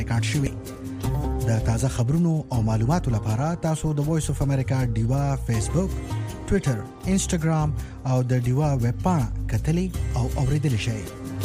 ریکارډ شوی. د تازه خبرونو او معلوماتو لپاره تاسو د وایس اف امریکا ډیوا فیسبوک، ټوئیټر، انسټاګرام او د ډیوا ویب پاڼه کتلی او اوریدلی شئ.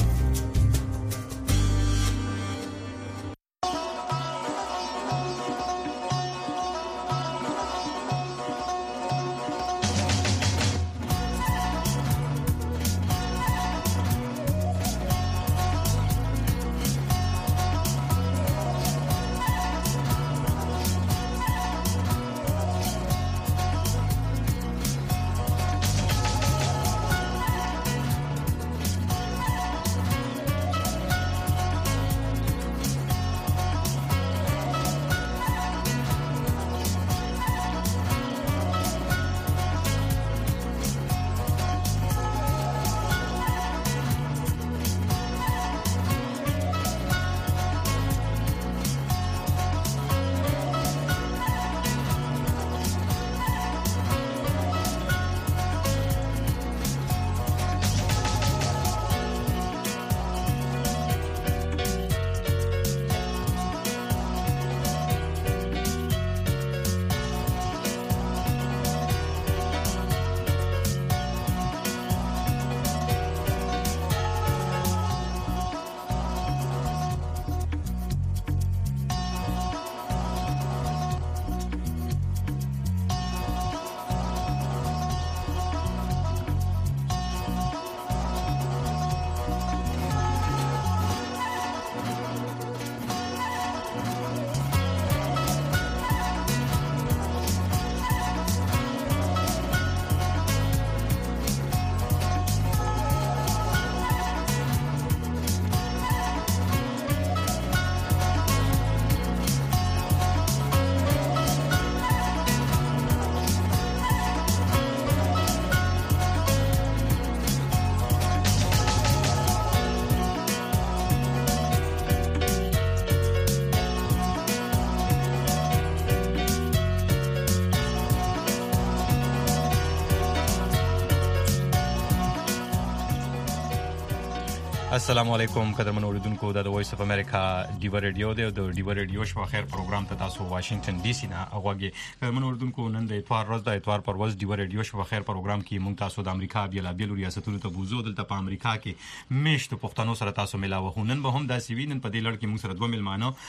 السلام علیکم قدرمن اوریدونکو د وایس اف امریکا ډیوا ریډیو دی او د ډیوا ریډیو شپه خیر پروګرام ته تاسو واشنگټن ډي سي نه اغوږی. قدرمن اوریدونکو نن د اتوار ورځ د اتوار پر ورځ ډیوا ریډیو شپه خیر پروګرام کې مونږ تاسو د امریکا بیلابیل ریاستونو ته بوزو. دلته په امریکا کې میشت پښتنو سره تاسو ملاوه هونن به هم د سی وی نن په دې لړ کې مونږ سره دوه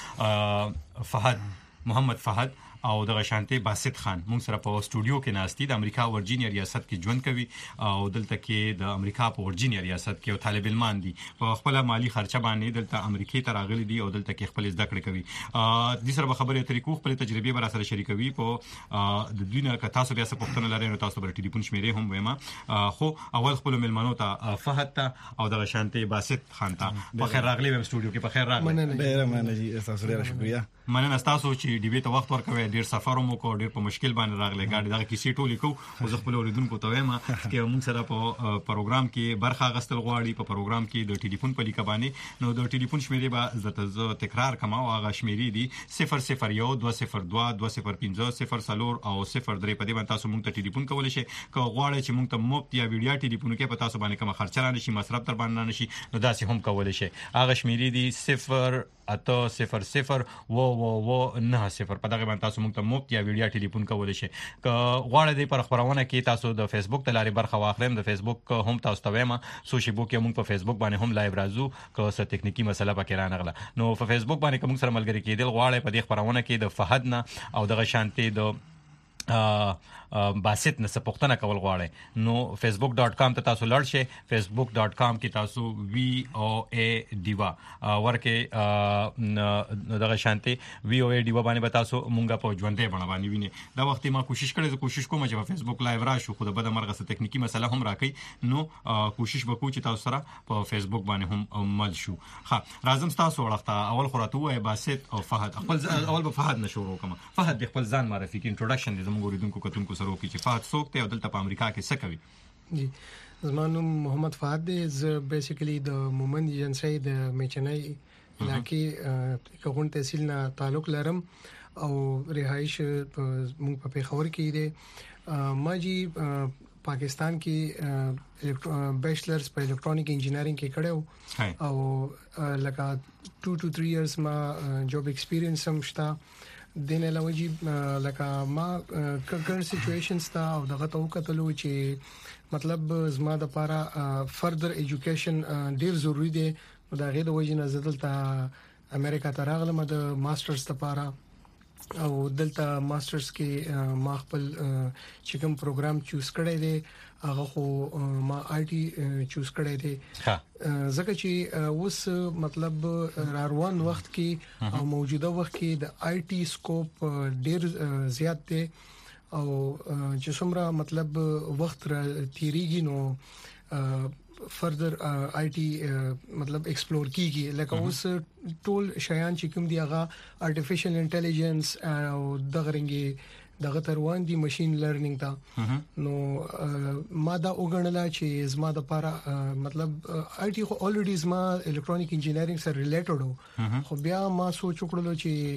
ملمانه فهد محمد فهد او د غشانته باسط خان مونږ سره په استودیو کې ناشتي د امریکا ورجینیا ریاست کې ژوند کوي او دلته کې د امریکا په ورجینیا ریاست کې یو طالب علم دي په خپل مالی خرچه باندې دلته امریکای ته راغلي دي او دلته کې خپل زده کړې کوي. د سره خبرې طریقو خپل تجربه بر سره شریکوي په د دوی نه که تاسو بیا څه پوښتنه لرئ نو تاسو بر ټلیفون شمیرې هم وایم. خو اول خپل ملمنو ته فهد ته او د غشانته باسط خان ته په خیر راغلي ویم استودیو کې په خیر راغلي. ډیر مننه تاسو ډیر شکریہ. مننه تاسو چې ډیبیټ وخت ورکوي. ډیر سفر مو کو ډیر په مشکل باندې راغلی غاډي دا کیسې ټولې کو او زه خپل اوریدونکو ته وایم چې موږ سره په پروګرام کې برخه غستل غواړي. په پروګرام کې د ټلیفون په لیکه باندې نو د ټلیفون شمیرې به زه تکرار کوم او هغه شمیرې دي 001 202 205 0 او 03 په دې باندې تاسو موږ ته ټلیفون کولای شئ. که غواړئ چې موږ ته مفت یا ویډیو ټلیفون کې په تاسو باندې کوم خرچه را نشي مصرف تر باندې نشي نو دا سه هم کولای شئ. هغه شمیرې دي 0 اته 00 و 90 په دغه باندې تاسو موږ ته مفت یا ویډیو ټلیفون کولای شئ. که غواړئ د پر خبرونه کې تاسو د فیسبوک ته لاري برخه واخلئ. د فیسبوک هم تاسو ته وایم سوشي بوک موږ په فیسبوک باندې هم لایو راځو. که څه ټکنیکی مسله پکې رانغله نو په فیسبوک باندې کوم سره ملګری کېدل غواړئ په دې خبرونه کې د فهد نه او د غشانته د باسط نه سپوښتنه کول غواړئ نو facebook.com ته تاسو لړ شئ. facebook.com کې تاسو VOA دیوا ورکه دغه شانتي VOA دیوا باندې به تاسو مونږه په ژوندې باندې باندې ویني. دا وخت ما کوشش کوم چې په Facebook لایو راشو خو د بده مرغه څه ټکنیکی مسله هم راکې نو کوشش وکړو چې تاسو سره په Facebook باندې هم مل شو. ها راځم تاسو ورته اول خراته وای باسط او فهد خپل اول به فهد نشورو کوم. فهد خپل ځان معرفي کې انټروډکشن دې زموږ اوریدونکو کتونکو سره وکړي چې فهد څوک دی او دلته په امریکا کې څه کوي. جی زمانو محمد فهد دی. ز بیسیکلی د مومند ایجنسی د میچنای علاقې کوون تحصیل نه تعلق لرم او رهایش مونږ په پیښور کې دی. ما جی پاکستان کې بیچلرز په الکترونیک انجینرینګ کې کړو او لکه 2 to 3 years ما جاب ایکسپیرینس هم شته. دین علاوه جی لکه ما کرنٹ سچويشنز تا او دغه تو کتلو چې مطلب زما د لپاره فردر ایجوکیشن ډیر ضروری دی. دا غیر د وجې نه زدلته امریکا ته راغلم د ماسترز لپاره او دلته ماسترز کې ما خپل چې کوم پروګرام چوز کړی دی هغه خو ما آی ټي چوز کړی دی. ځکه چې اوس مطلب روان وخت کې او موجوده وخت کې د آی ټي سکوپ ډیر زیات دی او چې څومره مطلب وخت تیریږي نو further IT مطلب ایکسپلور کیږي. لکه اوس ټول شیان چې کوم دی هغه artificial intelligence او دغه رنګي دغه تروان دي ماشين لرنینګ ته. نو ما دا وګڼل چې زما د لپاره مطلب IT خو الریډي زما الکترونیک انجینرینګ سره ریلیټډ وو خو بیا ما سوچ وکړل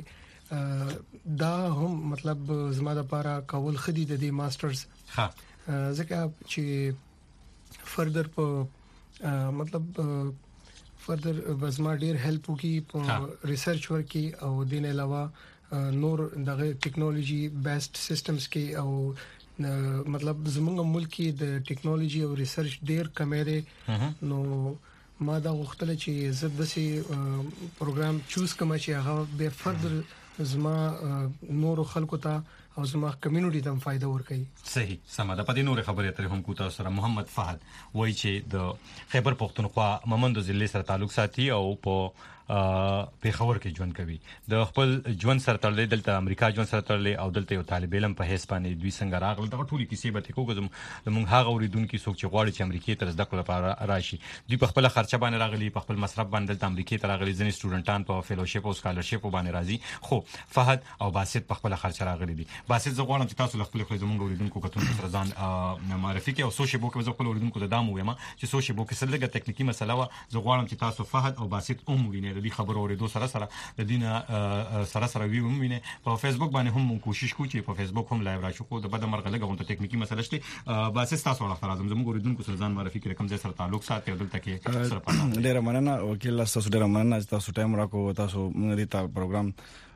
چې دا هم مطلب زما د لپاره کول خدي د دې ماسترز ځکه چې further مطلب further زما ډیر هیلپ وکي په ریسرچ ورکي او دین علاوه نور دغه ټیکنالوژي بیسډ سیستمز کې او مطلب زموږ ملک کې د ټیکنالوژي او ریسرچ ډیر کم دی. نو ما دا غوښتل چې زه د سي پروګرام چوز کوم چې هغه به further زما نور خلکو ته او زما کمیونټي ته فائدہ ورکړي. صحیح سمه ده. په دې نور خبرې اترې هم کو تاسو سره محمد فهد وایي چې د خیبر پختونخوا ممندو ضلع سره تعلق ساتي او په پیښور کې ژوند کوي. د خپل ژوند سره تړلې دلته امریکا ژوند سره تړلې او دلته یو طالب علم په حساب باندې دوی څنګه راغله دغه ټولي کیسې به کوم موږ هغه اوریدونکو څوک چې غواړي چې امریکا ته زده کړه لپاره راشي دوی په خپل خرچه باندې راغلي په خپل مصرف باندې دلته امریکا ته راغلي ځینې سټوډنټان په فیلوشپ او سکالرشپ باندې راځي. خو فهد او باسط په خپل خرچه راغلي دي. باسط زه غواړم چې تاسو خپل زموږ اوریدونکو کتون سره ځان معرفي کړئ او سوشي بوک زه خپل اوریدونکو ته دامو یم چې سوشي بوک سره لګه ټکنیکی مسله و. زه غواړم چې تاسو فهد او باسط هم وینئ د دې خبرو اوریدو سره د دینه سره ویو ویني. په فیسبوک باندې هم کوشش کوو چې په فیسبوک هم لایو راشو خو د بده مرغه لګون ته ټکنیکی مسله شته. باسط تاسو ولا خلاص زموږ اوریدونکو سره ځان معرفي کړئ کوم ځای سره تعلق ساتي او دلته کې سره پاتې. ډیر مننه وکیل تاسو ډیر مننه تاسو ټایم راکو تاسو موږ دې تا پروګرام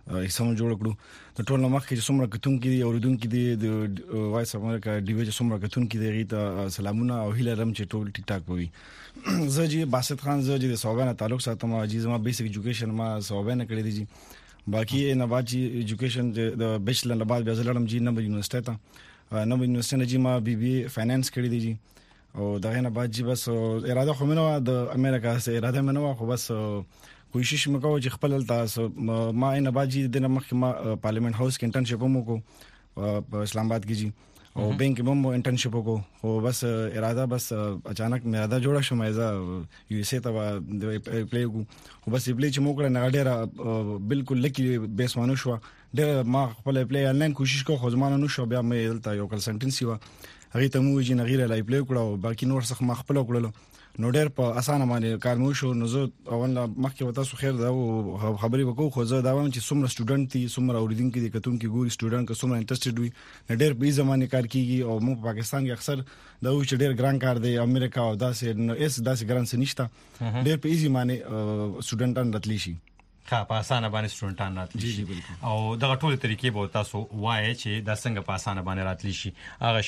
سم جوړ کړو. د ټول مخ کې څومره کتونکو دي اوریدونکو دي د وایس اف امریکا ډیوی چې څومره کتونکو دي غیته سلامونه او هیله لرم چې ټول ټیک ټاک وي. زه جی باسط خان زه جی د صوبانه تعلق ساتم او جی زما بیسیک ایجوکیشن ما صوبانه کړی دی جی باقي نه بعد جی ایجوکیشن د بیچلر نه بعد بیا زلم جی نه یونیورسيټي ته نه یونیورسيټي جی ما بي بي فاینانس کړی دی جی او دغه نه بعد جی بس اراده خو مینه د امریکا سره اراده مینه خو بس کوشش وکاو چې خپل تاسو ما نه بعد جی د مخکې ما پارلیمنت هاوس کې انټرنشپ هم وکړو په اسلام آباد کې جی او بینک کې هم انټرنشپ وکړو خو بس اراده بس اچانک مې اراده جوړه شو مې یو اس ای ته د پلی کو خو بس پلی چې موږ نه ډېر بالکل لکی بیس مانو شو ډېر ما خپل پلی آنلاین کوشش کوم خو زمانه نو شو بیا مې دلته یو کنسلټنسي و هغه ته مو جی نغیره لای پلی کړو باقي نور څه ما خپل کړلو نو ډېر په اسانه باندې کار مو شو. نو زه اول مخکې وتا سو خیر دا خبري وکړو خو زه دا وایم چې څومره سټوډنټ دي څومره اوریدونکو دي کتونکو ګوري سټوډنټ که څومره انټرېستډ وي ډېر په زمانه کار کیږي او موږ په پاکستان کې اکثر دا و چې ډېر ګران کار دی امریکا او داسې ګران څه نشته ډېر په ایزي باندې سټوډنټان راتلی شي. په اسانه باندې سټوډنټان راتلی شي او دغه ټول طریقې به تاسو وایي چې دا څنګه په اسانه باندې راتلی شي هغه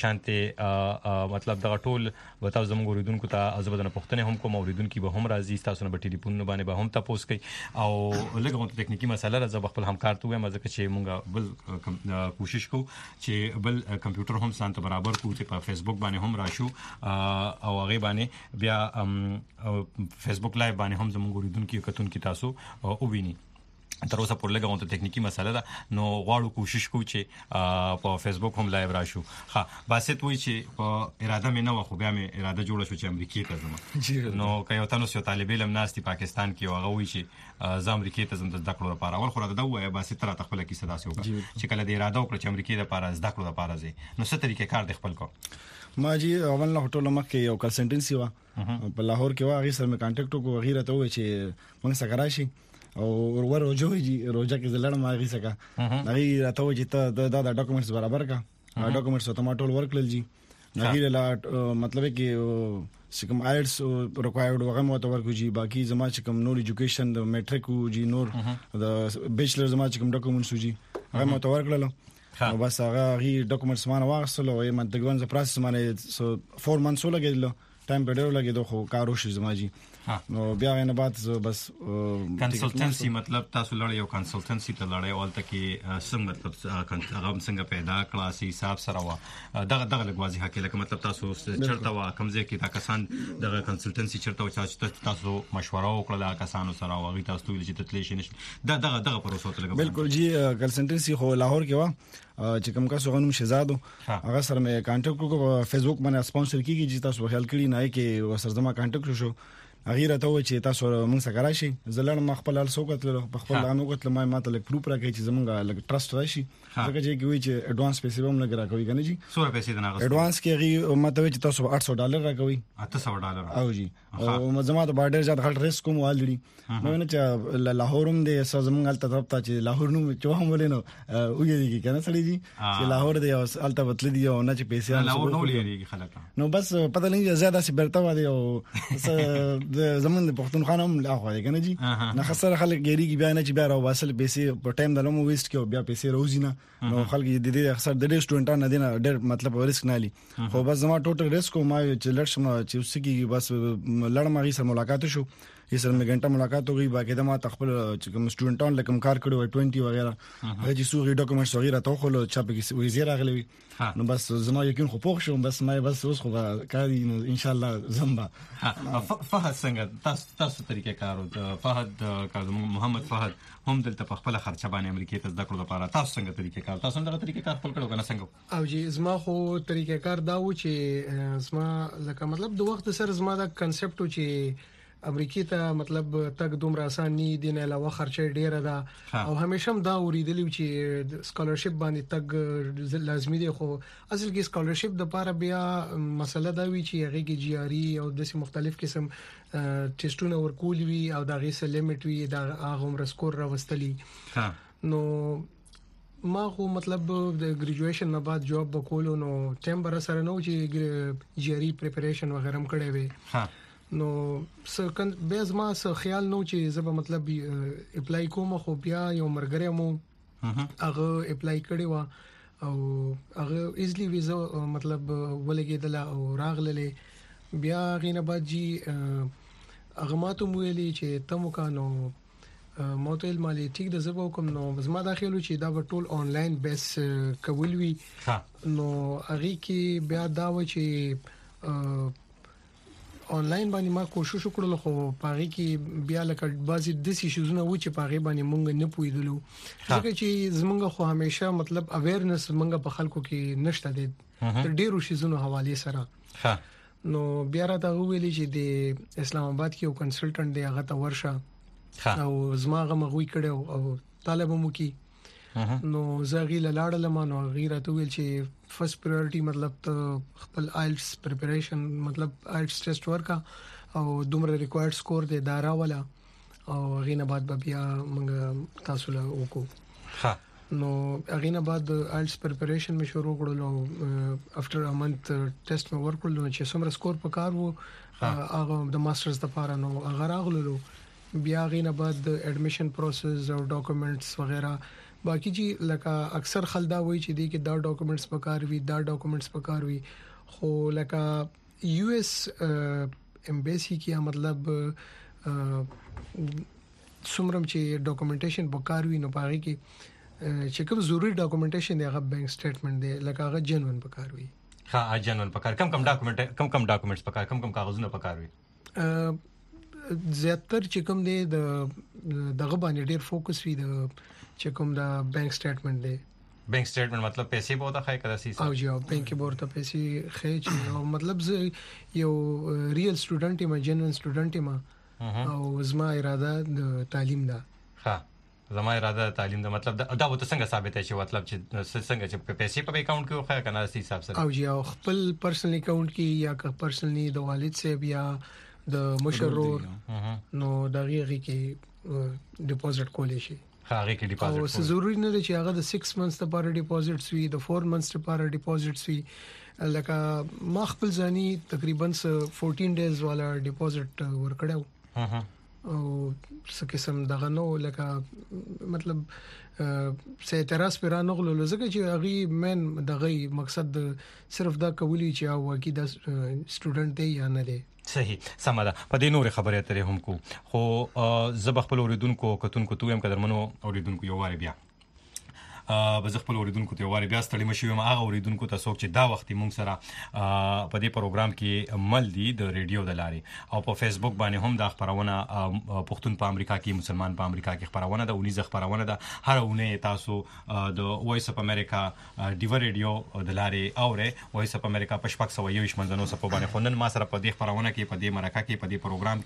شانته مطلب دغه ټول به تاسو زموږ اوریدونکو ته ازبدنه پښتنه هم کوم اوریدونکو به هم راځي تاسو نه په ټلیفون باندې به هم تاسو کوي او لږه ټکنیکی مسله راځه خپل همکار ته وایم ځکه چې موږ بل کوشش کوو چې بل کمپیوټر هم سانته برابر کوو چې په فیسبوک باندې هم راشو او هغه باندې بیا فیسبوک لایو باندې هم زموږ اوریدونکو کتونکو تاسو او ویني. تر اوسه پر لګون ته ټکنیکی مسله ده نو غواړو کوشش کوو چې په فیسبوک هم لایو راشو. ها باسط وای چې په اراده مې نه و خو بیا مې اراده جوړه شو چې امریکا ته ځم. نو که یو تاسو طالب علم ناشتي پاکستان کې هغه وای چې ز امریکا ته ځم د زده کړو لپاره اول خو راته دا وای باسط تر خپل کې صدا سي وکړه چې کله د اراده وکړه چې امریکا لپاره زده کړو لپاره ځي نو څه طریقې کار د خپل کو ما جی اول نه ټول مخکې یو کنسلټنسي و په لاهور کې و هغه سره مې کانټیکټ وکړو غیره ته وای چې موږ سره راشي او ور روجوږي روجا کې زلړم هغه څخه هغه راته و چې ته دا ډاکومېنټس برابر کا ډاکومېنټس ته ما ټول ورکړل جی هغه لا مطلب کې چې کوم آیلټس ریکوایرډ وغه مو ته ورکو جی باقي زما چې کوم نور ایجوکیشن د میټریک او جی نور د بیچلر زما چې کوم ډاکومېنټس جی هغه مو ته ورکړل نو بس هغه غي ډاکومېنټس مان واغسل او یم تقریبا ز پروسس مانه 4 منث لګیدل ټایم په ډېر لګیدو خو کار وشي زما جی نو بیا نه بعد بس کنسلټنسي مطلب تاسو لړ یو کنسلټنسي ته لړ یو الته کې څنګه مطلب هغه څنګه پیدا کړه حساب سره وا دغه لګوازي حق لکه مطلب تاسو چرته وا کمزې کې تا کسان دغه کنسلټنسي چرته وا تاسو مشوره وکړه کسانو سره واغی تاسو چې تتلی شي دغه پروسه ته لګو بالکل جی کنسلټنسي خو لاهور کې وا چې کوم کس غنوم شهزادو هغه سره مې کانټیکټ وکړو فیسبوک باندې سپانسر کیږي چې تاسو خیال کړی نه کې وسر زما کانټیکټ شو غیره ته و چې تاسو موږ سره راشي زلړ مخبل سوکت په خپل لانو کتل ما ماته لک پروف راکې چې زمونږه لک ټرست راشي ځکه چې کوي چې اډوانس پیسې هم لګ راکوي کنه جی سوره پیسې د ناغه اډوانس کې غي ماته چې تاسو $800 راکوي $800 او جی او زما ته باډر زیات غلط ریسک کوم والډي نو نه چې لاهورم د زمونږه الته طرف ته چې لاهور نو چې هم ولینو وګورئ کنه سړي جی چې لاهور دی الته بتل دی او نه چې پیسې لاهور نو لري خلک نو بس پته نه زیاده سي برته و دی او زمون پښتونخوا هم لا خو دی کنه جی نه خسر خلک ګيري بیا نه چې بیا راو واسل پیسې په ټایم دلمو ویسټ کې بیا پیسې روزي نه نو خلک د دې اکثر د دې سټوډنټانو نه دي ډېر مطلب ریسک نه لي خو بس زما ټوټل ریسک ما چې لړشم چې وسګي بس لړم غي سره ملاقات شو یې سره مې غنټه ملاقات وغي باقي د ما تخپل چې کوم سټوډنټان لکم کار کړو 20 وغیرہ هغه چې سوري ډاکومېنټس وغیرہ ته خو چا په کې وزیر راغلی نو بس زما یقین خو پوښ شو بس ما بس اوس خو کاری ان شاء الله زمبا فهد څنګه تاسو طریقې کارو فهد کاظم محمد فهد هم دلته په خپل خرچه باندې امریکای ته ذکر لپاره تاسو څنګه طریقې کار تاسو څنګه طریقې کار خپل کړو کنه څنګه او جی زما خو طریقې کار دا و چې زما لکه مطلب د وخت سره زما دا کنسپټ و چې امریکای ته مطلب تک دومره آسان نه دي نه علاوه خرچه ډیره ده او همیشه دا اوریدلی چې سکالرشپ باندې تک لازمي دی خو اصل کې سکالرشپ د لپاره بیا مسله دا وی چې هغه کې جی ار ای او د مختلف قسم ټیسټونه ورکول وی او دا غي سره لیمټ وی دا هغه عمر سکور راوستلی نو ما خو مطلب د گریجویشن نه بعد جاب وکولو نو ټیم بر سره نو چې جی ار ای پریپریشن وغیرہ هم کړی وی نو سکن به زما سره خیال نو چې زب مطلب اپلای کوم خو بیا یو مرګره مو هغه اپلای کړی و او هغه ایزلی ویزا مطلب ولګیدل او راغله بیا غینه بعد جی هغه ماته ویلي چې تمو کانو موتل مالی ټیک د زبو کوم نو زما داخلو چې دا ټول آنلاین بیس کول وی نو هغه کې بیا دا و چې آنلاین باندې ما کوشش وکړل خو پاره کې بیا لکه بعضی د سیشنونه و چې پاره باندې مونږ نه پویدلو ځکه چې زمونږ خو همیشه مطلب اویرنس مونږ په خلکو کې نشته د ډیرو شیزونو حواله سره نو بیا را دا ویلي چې د اسلام آباد کې یو کنسلټنټ دی هغه ته ورشه او زما هغه مغوي کړو او طالب مو کې نو زغی لاړل ما نو غیره ته ویل چې فرست پرایورټي مطلب ته خپل آیلټس پریپریشن مطلب آیلټس ټیسټ ورکا او دومره ریکوایرډ سکور دی دارا والا او غینه بعد بیا موږ تاسو له وکړو نو غینه بعد آیلټس پریپریشن می شروع کړلو افټر ا منث ټیسټ مې ورکړل چې څومره سکور پکار وو هغه د ماسترز لپاره نو هغه راغلو بیا غینه بعد اډمیشن پروسس او ډاکومېنټس وغیرہ باقی جی لکه اکثر خلدا وای چې دی کې دا ډاکومېنټس پکار وي دا ډاکومېنټس پکار وي خو لکه یو اس ایمبیسی کې مطلب څومره چې ډاکومېنټیشن پکار وي نو پاره کې چې کوم ضروری ډاکومېنټیشن دی هغه بانک سټیټمنټ دی لکه هغه جنون پکار وي جنون پکار کم ډاکومېنټس پکار کم کاغذونه پکار وي زیاتر چې کوم دی دغه باندې ډیر فوکس وي د چې کوم دا بانک سټیټمنټ دی بانک سټیټمنټ مطلب پیسې به وته خای کړه سي او جواب بانک کې ورته پیسې خای چې او مطلب یو ریل سټوډنټ یم جنون سټوډنټ یم او زما اراده د تعلیم ده زما اراده تعلیم ده مطلب دا وته څنګه ثابت چې مطلب چې څنګه چې پیسې په اکاونټ کې خای کنه سي حساب سره او جی او خپل پرسنل اکاونټ کې یا که پرسنلی د والد سے بیا د مشرور نو دغه کې ډیپوزټ کولای شي هغه کې ډیپوزټ او ضروري نه دی چې هغه د 6 منث لپاره ډیپوزټس وي د 4 منث لپاره ډیپوزټس وي لکه ما خپل ځاني تقریبا 14 ډیز والا ډیپوزټ ورکړو او څه قسم دغه نو لکه مطلب سه اعتراض پر نغلو لزګه چې هغه من دغه مقصد صرف دا کولی چې او کی د سټوډنټ دی یا نه دی. صحیح سماده په دې نور خبره اترې هم کو خو زب خپل اوریدونکو کتونکو تویم قدرمنو اوریدونکو یو واره بیا به خپل اوریدونکو ته واره بیا ستړي مشي ما هغه اوریدونکو ته څوک چې دا وخت مونږ سره په دې پروګرام کې مل دي د ریډیو د لارې او په فیسبوک باندې هم دا خبرونه پښتون په امریکا کې مسلمان په امریکا کې خبرونه ده ونی خبرونه ده هر اونۍ تاسو د وایس اف امریکا ډیو ریډیو د لارې اوره وایس اف امریکا په شپږ 120 منځنو سپو باندې خوندن ما سره په دې خبرونه کې په دې مرکه کې په دې پروګرام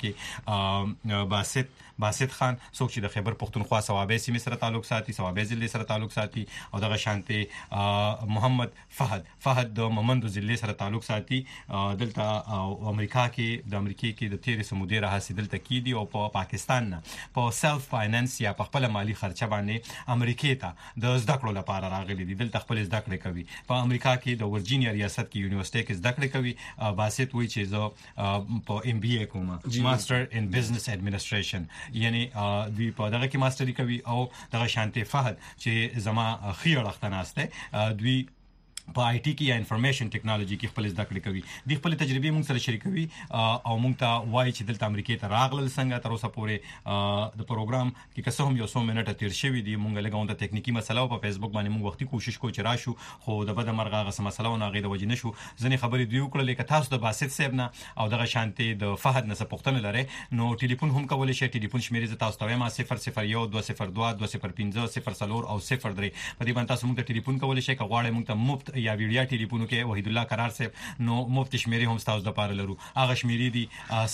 کې باسط خان څوک چې د خیبر پښتونخوا صوابې سیمې سره تعلق ساتي صوابې ضلع سره تعلق ساتي او دغه شانته محمد فهد د ممندو ضلع سره تعلق ساتي دلته امریکا کې د امریکای کې د 13 سمودي راځي دلته کې دي او په پاکستان نه په سلف فاینانس یا په خپل مالی خرچه باندې امریکای ته د زده کړو لپاره راغلي دي دلته خپل زده کړې کوي په امریکا کې د ورجینیا ریاست کې یونیورسيټي کې زده کړې کوي باسط وی چې زه په ام بي اي کوم ماستر ان بزنس اډمنستریشن یعنی دوی په دغه کې ماستری کوي او دغه شانته فهد چې زما خیر اختناسته دوی په آی ټی کې یا انفارمیشن ټیکنالوژي کې خپل زده کړې کوي د خپل تجربې موږ سره شریکوي او موږ ته وایي چې دلته امریکای ته راغلل څنګه تر اوسه پورې د پروګرام کې که څه هم یو څو منټه تیر شوي دي موږ لګاون د ټکنیکی مسله په فیسبوک باندې موږ وختي کوشش کوو چې راشو خو د بده مرغه غو مسله او غي د وجې نشو ځنې خبرې دی وکړل چې تاسو د باسط صاحب نه او دغه شانته د فهد نه پوښتنه لري نو ټلیفون هم کولای شئ ټلیفون شمیرې تاسو ته ما 001 202 205 0 او 03 په دې باندې تاسو موږ ته ټلیفون کولای شئ کغواړئ موږ ته مفت یا ویډیو ټلیفون کې وحید الله قرار صاحب نو مفت شمیرې هم تاسو د پاره لرو هغه شمیرې دي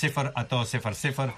08000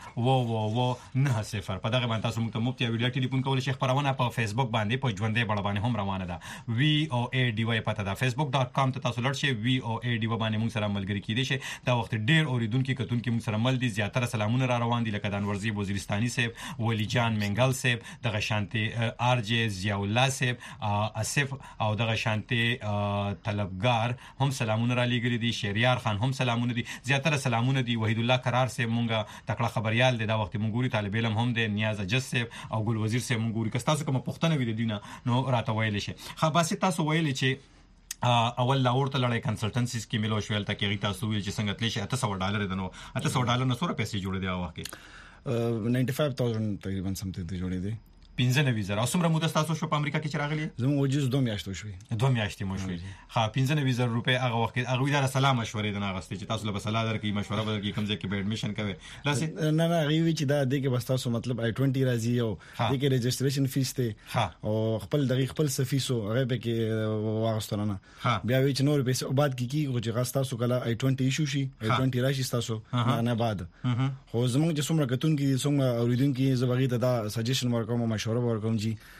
90 په دغه باندې تاسو موږ ته مفت یا ویډیو ټلیفون کولای شئ خبرونه په فیسبوک باندې په ژوندې بڑ باندې هم روانه ده VOA پته ده facebook.com ته تاسو لړ شئ VOA باندې موږ سره ملګری کیدئ شئ دا وخت ډیر اوریدونکو کتونکو موږ سره مل دي زیاتره سلامونه را روان دي لکه د انورزی وزیرستاني صاحب ولی جان منګل صاحب دغه شانته آر جی ضیاء الله صاحب اسف او دغه شانته طلبګار هم سلامونه را لګري دي شهریار خان هم سلامونه دي زیاتره سلامونه دي وحید الله قرار صاحب مونږه تکړه خبريال دي دا وخت مونږوري طالب علم هم دي نیاز اجز صاحب او ګل وزیر صاحب مونږوري که تاسو کوم پښتنه وی دي نو راته ویل شي خاصه تاسو ویل چې اول لاور ته لړۍ کنسلټنسیز کې ملو شویل ته کې تاسو ویل چې څنګه تللی شي $800 دنو $800 نه سره پیسې جوړې دی هغه کې 95000 تقریبا سمته دی جوړې دی 15,000 او څومره موده تاسو شو په امریکا کې چې راغلی زموږ وجز 2 میاشتې شوې 2 میاشتې مو شوې ها 15,000 روپے هغه وخت هغه دا سلام مشورې د ناغستې چې تاسو له بسلا درکې مشوره بدل کې کوم ځای کې به اډمیشن کوي لاسه نه غوي چې دا د کې بس تاسو مطلب I-20 راځي او د کې رجسټریشن فیس ته او خپل دقیق خپل سفیسو هغه به کې واغستونه بیا وی چې نور پیسې او بعد کې چې غاستا سو کله I-20 ایشو شي I-20 راشي تاسو نه بعد خو زموږ چې څومره کتون کې څومره اوریدونکو زبغی ته دا سجیشن ورکوم مشوره ورکوم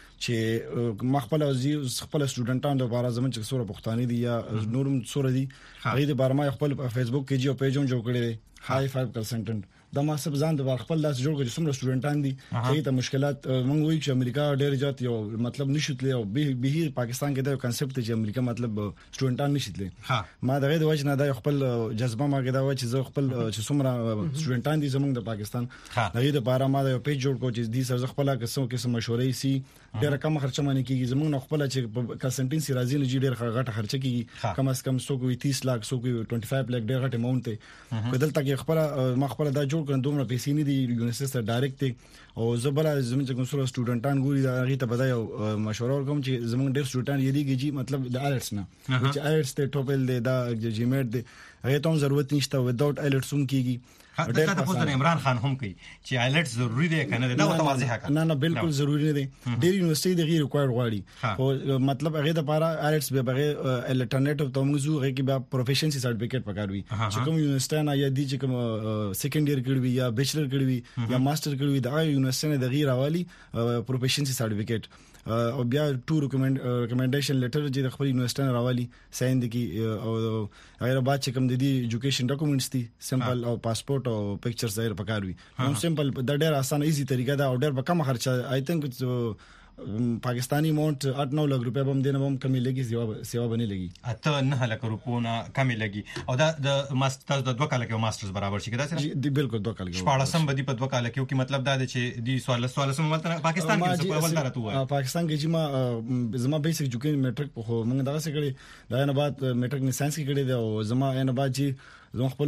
چې مخبل خپل سټوډنټانو لپاره زموږ چې سوره پښتانه دي یا نورم سوره دي هغه د بارما خپل فیسبوک کې جو پیج هم جوړ کړی دی هاي 5 کنسلټنټ دا ما سب ځان د خپل لاس جوړ کړی څومره سټوډنټان دي چې ته مشکلات مونږ وایو چې امریکا ډېر جات یو مطلب نشوتلی او به پاکستان کې دا کنسپټ چې امریکا مطلب سټوډنټان نشوتلی ما دغه د وجه نه دا خپل جذبه ما کې دا و چې زه خپل چې څومره سټوډنټان دي زمونږ د پاکستان دغه د بارا ما د پیج جوړ کو چې دې سره خپل قسم مشورې سي ډېر کم خرچه باندې کیږي زمونږ خپل چې کنسلټنسي راځي نه ډېر غټه خرچه کیږي کم از کم سو کوئی 30 لک سو کوئی 25 لک ډېر غټه اماونت ته بدل تا کې خپل ما خپل دا جوړ کړم دومره پیسې نه دي یونیورسيټي سره ډایرکټ او زبر زموږ چې کوم سټوډنټان ګوري دا غي ته بدایو مشوره ورکوم چې زموږ ډېر سټوډنټان یدي چې مطلب د آیلټس نه چې آیلټس ته ټوپل دی دا جیمټ دی هغه ته ضرورت نشته وداوت آیلټس هم کیږي دا تاسو د عمران خان هم کوي چې آیلټس ضروری دی کنه دا واضح کړه نه بالکل ضروری نه دی ډېر یونیورسيټي د غیر ریکوایرډ غواړي او مطلب هغه د لپاره آیلټس به بغیر الټرنیټیو ته موږ هغه کې به پروفیشنسي سرټیفیکیټ پکاروي چې کوم یونیورسيټي نه یا دی چې کوم سیکنډ ایئر کړی یا بیچلر کړی یا ماستر کړی دا یونیورسيټي د غیر حوالی پروفیشنسي سرټیفیکیټ او بیا ټو ریکمنډیشن لیټر چې د خپل یونیورسيټي راوالي ساين دي او هغه بعد چې کوم د دې ایجوکیشن ډاکومېنټس دي سمپل او پاسپورت او پکچرز ډیر پکاروي نو سمپل د ډیر اسانه ایزي طریقه دا او ډیر کم خرچه آی تھنک Pakistani amount 8-9 lakh रुपए बम देना बम कमी लगी सेवा बने लगी 8-9 लाख रुपونه کمی لګي او دا د ماستر د 2 کال کې ماسترز برابر شي کدا سره دی بالکل 2 کال کې شپاړسم بدی په 2 کال کې کی مطلب دا دی چې دی سوال سم ولته پاکستان کې څه ول درته وای پاکستان کې چې ما زما بیسیک جوکین میټریک په موږ دغه څه کړی دا نه بعد میټریک نه ساينس کې کړی دی او زما نه بعد چې زما خپل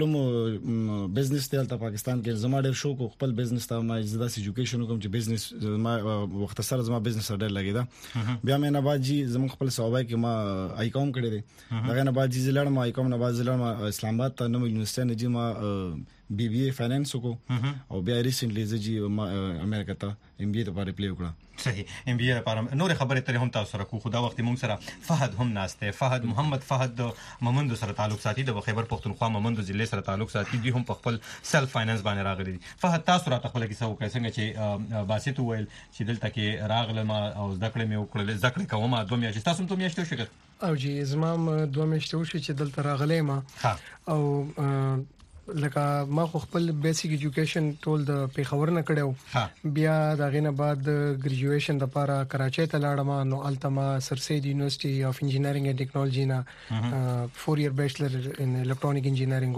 بزنس ته پاکستان کې زما ډېر شوق خپل بزنس ته ما زدا سي ایجوکیشن کوم چې بزنس ما مختصر زما بزنس ډېر لګی دا بیا مې نه بعد چې زما خپل صوبای کې ما آی کوم کړی دی دا نه بعد چې زلړ ما آی کوم نه بعد زلړ ما اسلام آباد ته نو یونیورسيټي نه چې ما بی بی اے فاینانس کو او بیا ریسنټلی چې امریکا ته ام بی اے ته پاره پلی وکړه صحیح ام بی اے لپاره نور خبره ترې هم تاسو سره کو خدا وخت مونږ سره فهد هم ناشته فهد محمد فهد ممند سره تعلق ساتي د خیبر پختونخوا ممند ضلع سره تعلق ساتي دي هم په خپل سلف فاینانس باندې راغلي فهد تاسو را خپل کیسه وکړئ څنګه چې باسط ویل چې دلته کې راغله ما او ذکر مې وکړل ذکر کوم 2 میاشتې تاسو 2 میاشتې وشو او جی زمام 2 میاشتې وشو چې دلته راغله ما او لکه ما خپل بیسیک ایجوکیشن ټول د پیښور نه کړو بیا دا غینه بعد ګریجویشن د لپاره کراچۍ ته لاړم نو التما سر سید یونیورسيټي اف انجینرینګ اینڈ ټیکنالوژي نه 4 ایئر بیچلر ان الکترونیک انجینرینګ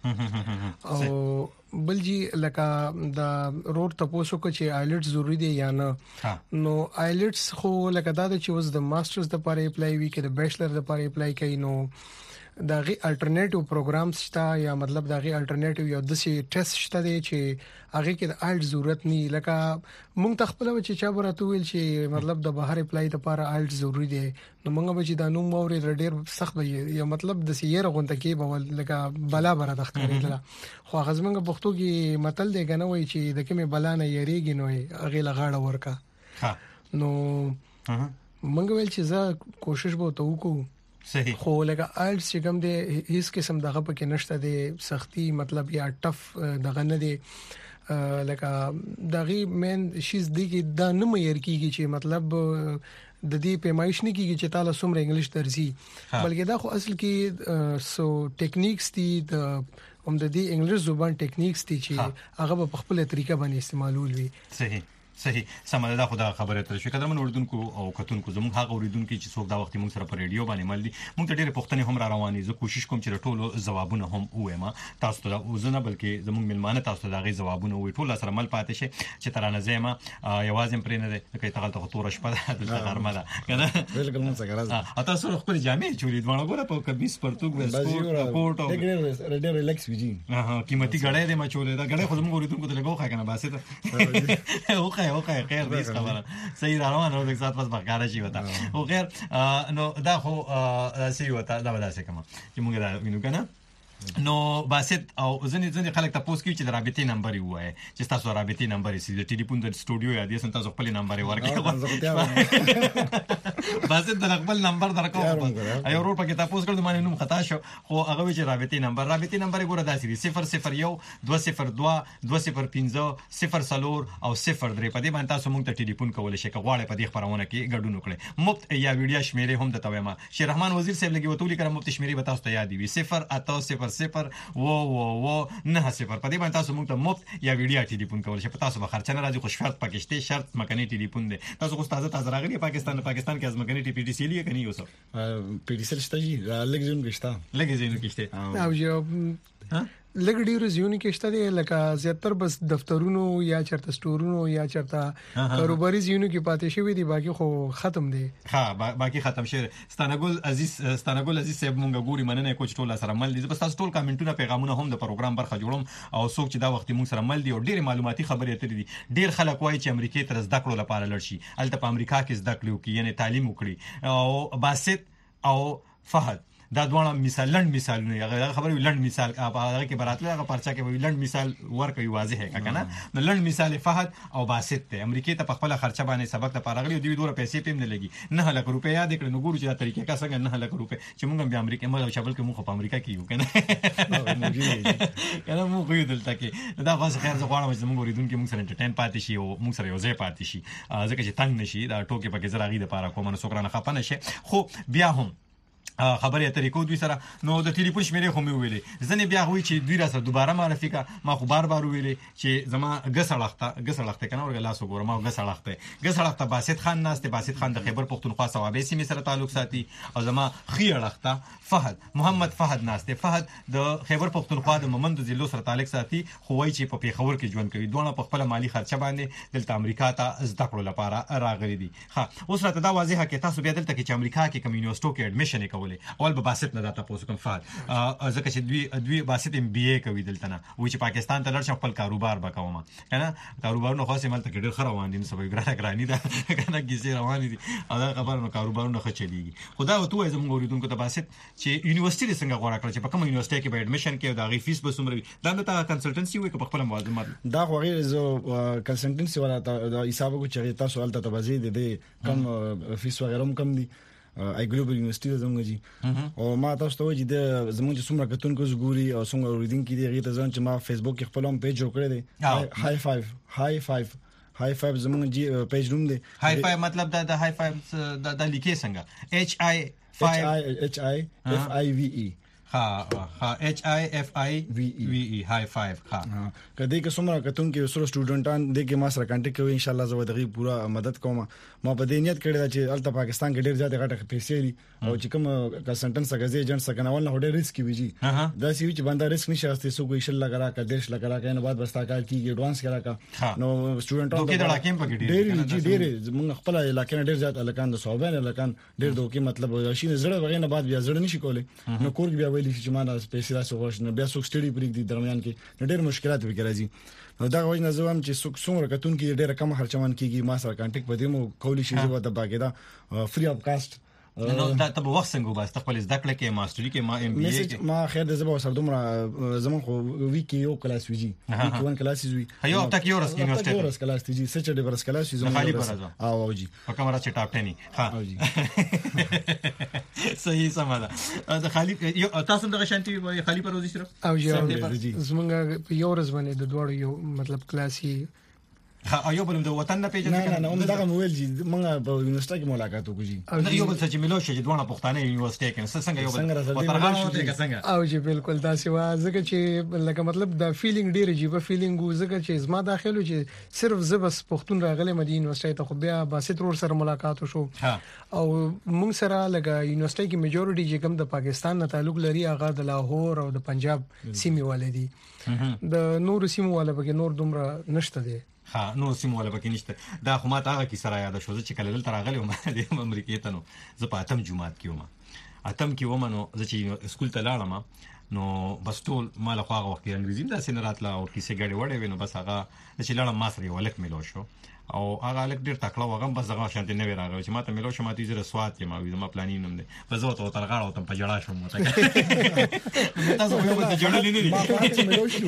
وکړو او بل جی لکه دا روډ تاسو کو چې آیلټس ضروری دی یا نه نو آیلټس خو لکه دا چې اوس د ماسترز د لپاره اپلای وی کې د بیچلر د لپاره اپلای کوي نو دا غي الټرنیټیو پروګرامز شته یا مطلب دا غي الټرنیټیو یو د سي ټیسټ شته دی چې هغه کې د آیلټ ضرورت نه لکه مونږ تخپل چې چا برته ویل چې مطلب د بهر اپلای لپاره آیلټ ضروری دی نو مونږ به چې دا نوم موري ډېر سخت وي یا مطلب د سیر غونډه کې به لکه بلا بره تخکرېدل خو هغه زمونږ پښتو کې متل دی کنه وای چې د کومه بلا نه یریږي نو هغه لغاړه ورکا نو مونږ ویل چې زه کوشش به وکړم صحیح خو لکه آیلټس چې کوم دی هیڅ قسم دغه پکې نشته دی سختی مطلب یا ټف دغه نه دی لکه دغه مین شیز دی کې دا نه مېر کیږي چې مطلب د دې پیمایش نه کیږي چې تعالی سمره انګلیش درځي بلکې دا خو اصل کې سو ټیکنیکس دي د هم د دې انګلیش زبان ټیکنیکس دي چې هغه په خپل طریقه باندې استعمالول وي صحیح سمه ده خدا خبره تر شو کدرمن اوردونکو او کتونکو زموږ هغه اوریدونکو چې څوک دا وخت موږ سره په ریډیو باندې مل دي موږ ته ډېر پوښتنې هم را روانې زه کوشش کوم چې ټولو جوابونه هم وایم تاسو ته وزنه بلکې زموږ ملمانه تاسو ته دا غي جوابونه وي ټول سره مل پاتې شي چې ترانه زما یوازې پرې نه ده کې تغلط تور شپه د غرمه ده کنه بالکل مونږ څنګه راځي تاسو خپل جامې چولې دوه غوړه په کبيس پرتګ سپورت او ډېر ریلیکس ویجی قیمتي غړې دې ما چولې دا غړې خو موږ اوریدونکو ته لګو خا کنه باسه اوخه خیر دې خبره صحیح روانه او د سات پس بقاره شي وتا او غیر نو دا خو سی وتا دا ودا څه کما چې موږ دا وینو کنه نو باسط او ځنې خلک تاسو کې چې د رابطې نمبر یې وایي چې تاسو رابطې نمبر یې د ټلیفون د سټوډیو یا د تاسو خپل نمبر یې ورکړئ باسط د خپل نمبر درکو ایو روټ پکې تاسو کړو معنی نوم خطا شو خو هغه چې رابطې نمبر یې ګوره داسې 001 202 205 0 او 03 په دې باندې تاسو موږ ته ټلیفون کولای شئ کغواړئ په دې خبرونه کې ګډون وکړئ مفت یا ویډیو شمیرې هم د تویما شیر رحمان وزیر صاحب لګي وتولي کړه مفت شمیرې به تاسو ته یاد وي 0 0 نه 0 په دې باندې تاسو موږ ته مفت یا ویډیو ټلیفون کولای شئ په تاسو به خرچ نه راځي خو شرط پکشته شرط مکنی ټلیفون دی تاسو خو تازه راغلی پاکستان کې از مکنی ټی پی ټی سی لې کني یوسف پی ټی سی شته جی لګ زینو کېشته او یو لګ ډیر زیونی کېشته دی لکه زیاتره بس دفترونو یا چرته سٹورونو یا چرته کاروباري زیونو کې پاتې شوی دی باقي خو ختم دی باقي ختم شوی ستانګل عزیز صاحب مونږ ګوري مننه کوچ ټول سره مل دي بس تاسو ټول کمنټونه پیغامونه هم د پروګرام برخه جوړوم او څوک چې دا وخت مونږ سره مل دي او ډېر معلوماتي خبرې اترې دي ډېر خلک وایي چې امریکای تر زده کړو لپاره لړ شي الته په امریکا کې زده کړو کې یعنی تعلیم وکړي او باسط او فهد دا دوه مثالونه هغه خبره لند مثال هغه کې براتله هغه پرچا کې لند مثال ورکوي واضح ہے کنه نو لند مثال فهد او باسط ته امریکای ته خپل خرچه باندې سبق ته پارغلی دی دوه پیسې پېم نه لګي 9 لک روپیا یاد کړئ نو ګورو چې دا طریقې کا څنګه 9 لک روپیا چې موږ به امریکا مله شابل کې موږ په امریکا کې یو کنه کنه موږ یو دلته کې دا خاص خیر زه غواړم چې موږ ورېدون کې موږ سره انټرټین پاتې شي او موږ سره یو ځای پاتې شي ځکه چې تنگ نشي دا ټوکې پکې زراغي د پاره کوم نو سوکرانه خپنه شي خو بیا هم خبرې طریقو دوی سره نو د ټلیفون شمیرې خو مې ویلې ځنې بیا وایي چې دوی را سره دوباره معرفي کا ما خو بار ویلې چې زما ګسړخته کنه ورګه لاس وګورم او ګسړخته باسط خان ناشته باسط خان د خیبر پختونخوا صوابې سیمې سره تعلق ساتي او زما خیړخته فهد محمد فهد ناشته فهد د خیبر پختونخوا د مومند ضلع سره تعلق ساتي خو وایي چې په پیښور کې ژوند کوي دوه په خپل مالی خرچه باندې دلته امریکا ته زده کړو لپاره راغلي دي اوس راته دا واضحه کې تاسو بیا دلته کې چې امریکا کې کوم یونیورسيټو کې اډمیشن کوي اول به باسط نه داته پوسو کوم فعال ځکه چې دوی باسط ام بي اي کوي دلته نه و چې پاکستان ته لړ خپل کاروبار وکوم کنه کاروبارونه خاصه ملته کې ډېر خروان دي سبا ګرانی ده کنه کیسه روان دي دا خبرونه کاروبارونه ښه چلیږي خدا وته زموږ اوریدونکو ته باسط چې یونیورسيټي څنګه غوړه کړ چې په کوم یونیورسيټي کې به اډمیشن کې دا غي فیس به سمروي دا ته کنسلټنسي وي په خپل موازمات دا غوړي زو کنسلټنسي ولا دا حساب کو چې تاسو الته تبازي دي کم فیس وغیرہ کم دي ای ګلوبل یونیورسيټي زموږ جی او ما تاسو ته وایي د زموږ چې څومره کتونکو زګوري او څنګه اوریدونکو دي غي ته ځان چې ما فیسبوک کې خپل پیج جوړ کړی دی هاي 5 زموږ جی پیج روم دی هاي 5 مطلب دا هاي 5 دا لیکي څنګه H I F I V E H I F I V E هاي 5 کدی که څومره کتونکو سره سټوډنټان د کې ما سره کانټیکټ کوي ان شاء الله زه دغه پورا مدد کوم ما په دې نیت کړی چې الته پاکستان کې ډیر زیات غټه پیسې دي او چې کوم کنسلټنټ څنګه زی ایجنټ څنګه نو نه ډیر ریسک ویږي دا سی چې بندا ریسک نشه استه سو کوئی شل لګرا کا دیش لګرا کا نه بعد بستا کار کیږي ایڈوانس کرا کا نو سټوډنټانو کې د لاکیم پکې ډیر موږ خپل علاقې ډیر زیات الکان د صوبین الکان ډیر دوکي مطلب شي زړه وغه نه بعد بیا زړه نشي کولای نو کور بیا ویلی چې ما نه پیسې راځي ورشنه بیا څوک سټډي بریک دي درمیان کې ډېر مشکلات وکړي راځي نو دا وایي نه زوم چې څومره کتون کې ډېر کم خرچمان کیږي ما سره کانټیکټ پدې مو کولی شي زه د باګه فری اف کاست نو دا ته به وخت څنګه وباست خپل زده کړه کې ماستری کې ما ام بي اي ما خیر د زبر سره دومره زمون خو ویکی یو کلاس ویجی ویکی 1 کلاس وی هيو تک یو رس یونیورسيټي یو رس کلاس تیجی سچ ډیور کلاس زمون خالی برازو او جی په کمره چې ټاپ 10 ها جی صحیح سماده دا خالی تاسو دغه شانتي خالی پر روزي سره او جی زمونږ یو رس باندې د دوړ یو مطلب کلاسي یو بل د وطن نه پیژنې نه هم دا مویل جی موږ په یونیورسيټي کې ملاقات وکړو جی یو بل څه چې ملو شي دوه پښتانه یونیورسيټي کې څنګه یو بل وطن څنګه او جی بالکل دا سیوا ځکه چې لکه مطلب دا فیلینګ ډیر جیب فیلینګ ځکه چې زما داخلو چې صرف زبس پښتون راغله مدینه یونیورسيټي ته خو بیا باسط رور سره ملاقات وشو او موږ سره لکه یونیورسيټي کې میجورټي چې کوم د پاکستان نه تعلق لري هغه د لاهور او د پنجاب سیمې والدي د نور سیمو والا پکې نور دومره نشته دي نو سیمه ولا پکې نشته دا خو ما ته هغه کی سره یاد شو چې کله دلته راغلی وم د امریکای ته نو زه په اتم جمعات کې وم نو زه چې سکول ته لاړم نو بس ټول مال خو هغه وخت انګریزي دا سین راتله او کیسه غړي وړې وینو بس هغه چې لاړم ما سره ولک ملو شو او هغه الک ډیر تکړه وغم بس هغه شانتي نه راغلی چې ما ته ملو شو ما ته زره سوات یم او ما پلانینګ نم دي بس زه ته ترغاړ او تم په جړا شوم تاسو یو څه جوړل نه دي ما فقط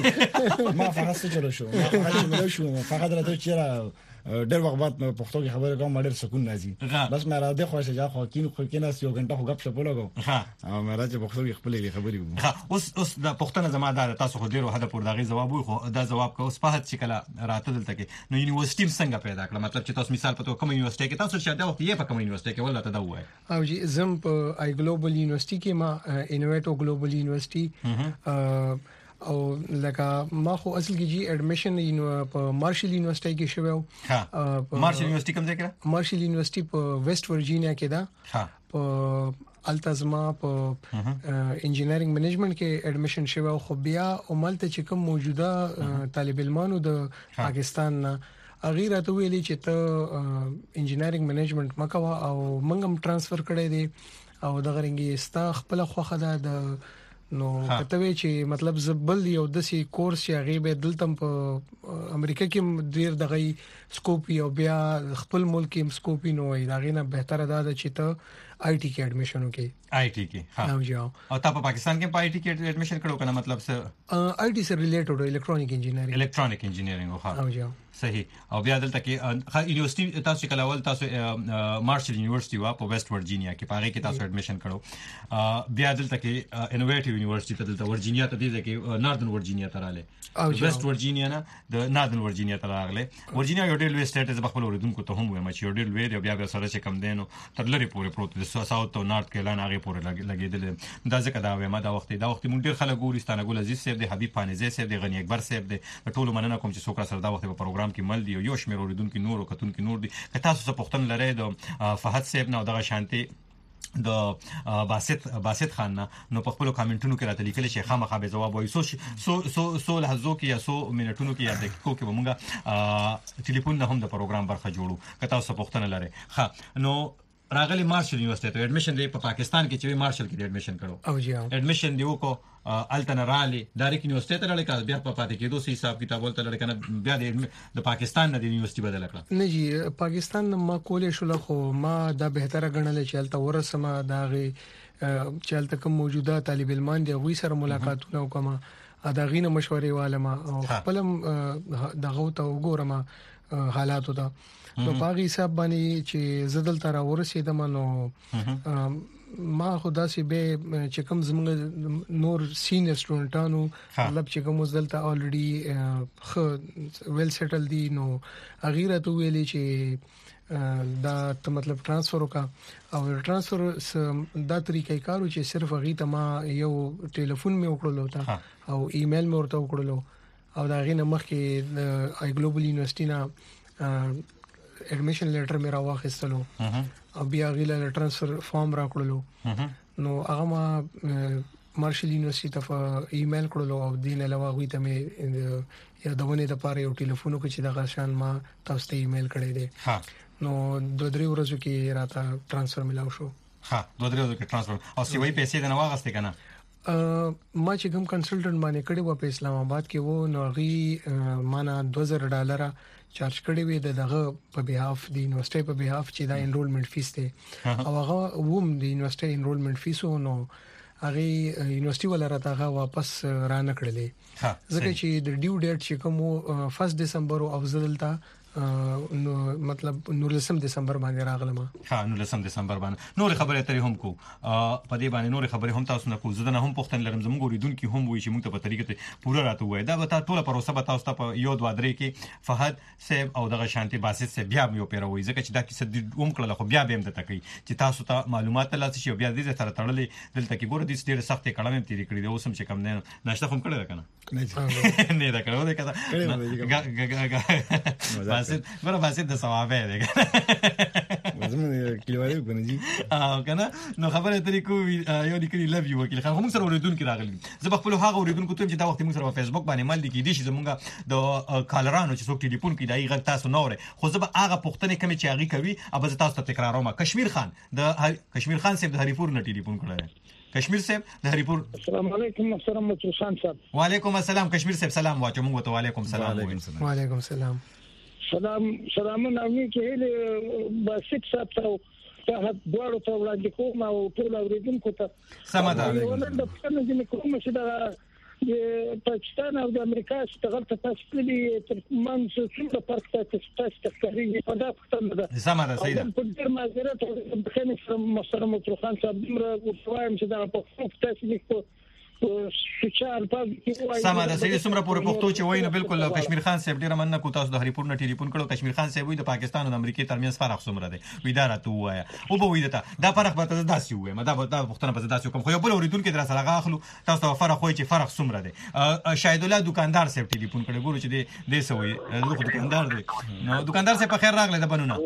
ملو شو فقط راته چیرې ډېر وخت بعد پښتو کې خبرې کوم ډېر سکون راځي بس مې را ده خوښه جا خو کین ناس یو غنټه خو غب شپ لګو او مې راځي پښتو کې خپلې خبرې اوس د پښتنه زما دا تاسو خو ډېر هدا پر دغه جواب خو دا جواب کو اوس په هڅه چې کله راته دلته کې نو یونیورسيټي څنګه پیدا کړل مطلب چې تاسو مثال په کوم یونیورسيټي کې تاسو شاده وخت یې په کوم یونیورسيټي کې ولته دا وای او جی زم په آی ګلوبل یونیورسيټي کې ما انویټو ګلوبل یونیورسيټي او لکه ما خو اصل کې جی اډمیشن په مارشل یونیورسيټي کې شوو مارشل یونیورسيټي کوم ځای کې مارشل یونیورسيټي په ویسټ ورجینیا کې ده په التزما په انجینرینګ منیجمنت کې اډمیشن شوو خو بیا عملته چې کوم موجوده طالب علمانو د پاکستان نه اغیر ته ویلي چې ته انجینرینګ منیجمنت مکوا او منګم ترانسفر کړی دی او د غرنګي ستا خپل خوخه ده د نو کته چې مطلب زبل یو دسي کورس یا غیبه دلتم په امریکا کې ډیر دغه سکوپي او بیا خپل ملک کې سکوپي نو وي دا غینه بهتره ده چې ته آی ټي کې اډمیشن وکې آی ټي کې او تا په پاکستان کې آی ټي کې اډمیشن کړو کنه مطلب څه آی ټي سره ریلیټډ الکترونیک انجینرینګ او صحیح. او بیا دلته کې یونیورسيټي تاسو کلاول تاسو مارشل یونیورسيټي وا په ویسټ ورجینیا کې پاره کې تاسو اډمیشن کړو. بیا دلته کې انوویټیو یونیورسيټي ته دلته ورجینیا ته دي چې ناردن ورجینیا ته رااله. ویسټ ورجینیا نه د ناردن ورجینیا ته راغله. ورجینیا یو ډېر لوی سټیټ دی. خپل اوریدونکو ته هم وایم چې یو ډېر لوی دی. بیا سره چې کم دینو تر لری پورې پروت دی. ساوث او نارث کیرلانا هغه پورې لګیدل. دا ځکه دا وایم دا وخت مونږ ډېر خلک ګورستانه ګول عزیز صاحب دی، حبیب پانیزه صاحب دی، غنی اکبر صاحب دی. ټول مننه کوم چې څوک سره دا وخت په پروګرام کې مل دی. یو شمیر اوریدونکو نور او کتونکو نور دي. که تاسو څه پوښتنه لرئ د فهد صاحب نه او دغه شانتي د باسط خان نو په خپل کامنټونو کې راته لیکل شي خامخا به جواب وایي. سو لحظو کې یا 100 منټونو کې یا دقیقو کې به موږ ټلیفون نه هم د پروګرام برخه جوړو که تاسو پوښتنه لرئ. ښه نو راغلی مارشل یونیورسيټي ته اډمیشن دی په پاکستان کې چې مارشل کې اډمیشن کړو. او جی اډمیشن دی وکړو التن رالی ډایرکټ یونیورسيټي ته لړل کړه. بیا په پاتې کېدو سي حساب کتاب ولته لړل کنه بیا د پاکستان نه د یونیورسيټي بدل کړه. نه جی پاکستان ما کولې شو خو ما دا بهتره غنل چې الته ورسمه دا غي چې الته کوم موجوده طالب علمان دي وې سره ملاقاتونه وکما دا غینه مشورې والما او خپلم دغه ته وګورم حالاتو ته. نو باغی حساب باندې چې زدل تر ورسېدم نو ما خدا سي به چې کوم زموږ نور سینیئر سټوډنټانو مطلب چې کوم زدلته الریډي ویل سیټل دي نو اغیره ته ویلي چې دا ته مطلب ټرانسفر وکا او ټرانسفر دا طریقې کارو چې صرف اغي ته ما یو ټلیفون می وکړلو تا او ایمیل می ورته وکړلو او دا غینه مخکې د آی ګلوبل یونیورسيټي نه اډمیشن لیټر مې راوخستلو او بیا غیله ټرانسفر فارم راکړلو نو هغه ما مارشل یونیورسيټي ته ایمیل کړلو او دین علاوه غوي ته مې یادونه د پاره یو ټلیفون کو چې د غشان ما تاسو ته ایمیل کړی دی نو 2-3 ورځې کې راته ټرانسفر ملاو شو. 2-3 ورځې کې ټرانسفر او سی وای پیسې د نواغسته کنه. ما چې کوم کنسلټنټ باندې کړی و په اسلام آباد کې وو نو غي مانا $2000 چارج کړی وي دغه په بیهاف دی یونیورسيټي په بیهاف چې دا انرولمنت فیس دی او هغه ووم دی یونیورسيټي انرولمنت فیس نو هغه یونیورسيټي ولا راته واپس را نه کړلې ځکه چې د ډیو ډیټ چې کوم 1 دسمبر او افضلتا نو مطلب 19 دسمبر باندې راغلم. 19 دسمبر باندې نور خبره ترې هم کو په دې باندې نور خبره هم تاسو نه کو زده نه هم پوښتنه لرم زموږ اوریدونکو هم وایي چې موږ ته په طریقه ته پوره راته وای دا به ټول پروسه به تاسو ته په یو 2-3 کې فهد صاحب او دغه شانتي باسط صاحب بیا یو پیروي ځکه چې دا کیسه د کړل خو بیا به هم د تکي چې تاسو ته معلومات ترلاسه شي بیا دې سره تړلې دلته کې ګوره دې ډېر سخت کړه تیری کړی دی اوس هم چې کم نه ناشته هم کړی کنه نه دا کړو دا کړه باسط ګوره باسط د ثوابه دی زموږ کلیوالي کنه جی کنه نو خبره طریقو یو لیکلی لوف یو وکیل خو موږ سره اوریدونکو راغلی زه خپل هغه اوریدونکو ته چې دا وخت موږ سره په فیسبوک باندې مل لیکي دي چې زموږ د کالرانو چې څوک ټلیفون کوي دای غږ تاسو نوره خو زه به هغه پوښتنه کوم چې هغه کوي اب زه تاسو ته تکراروم. کشمیر خان صاحب د هریپور نه ټلیفون کړی. کشمیر صاحب د هریپور. السلام علیکم. محترم مترسان صاحب. وعلیکم السلام. کشمیر صاحب سلام واچو موږ ته وعلیکم السلام. وعلیکم السلام. سلامونه امي کې له باسط صاحب ته ته دوړو ته وړاندې کوم او ټول اوریدونکو ته سم ده. ولې د پښتنو د کوم چې د پاکستان او د امریکا څخه تاسو کلی تر منځ څومره فرق تاسو تخکاری په دا پښتنه ده. سم ده صحیح ده. په ډیر معذرت بخنه محترم مترسان صاحب دمره وایم چې دا په خپل تاسو لیکو سمه ده صحیح څومره پورې پښتو چې وای نه بالکل کشمیر خان صاحب ډیره مننه کو تاسو د هریپور نه ټلیفون کړو. کشمیر خان صاحب وي د پاکستان او د امریکای ترمنځ فرق څومره دی وې دا راته وایا او به وې دا فرق به تاسو داسي وې ما دا پښتنه په داسي کوم خو یو بل اوریدونکو در سره غاخلو تاسو ته فرق وای چې فرق څومره دی. شاهد الله دکاندار صاحب ټلیفون کړو ګورو چې دې سوې دغه دکاندار دی نو دکاندار صاحب په خیر راغله د بنونه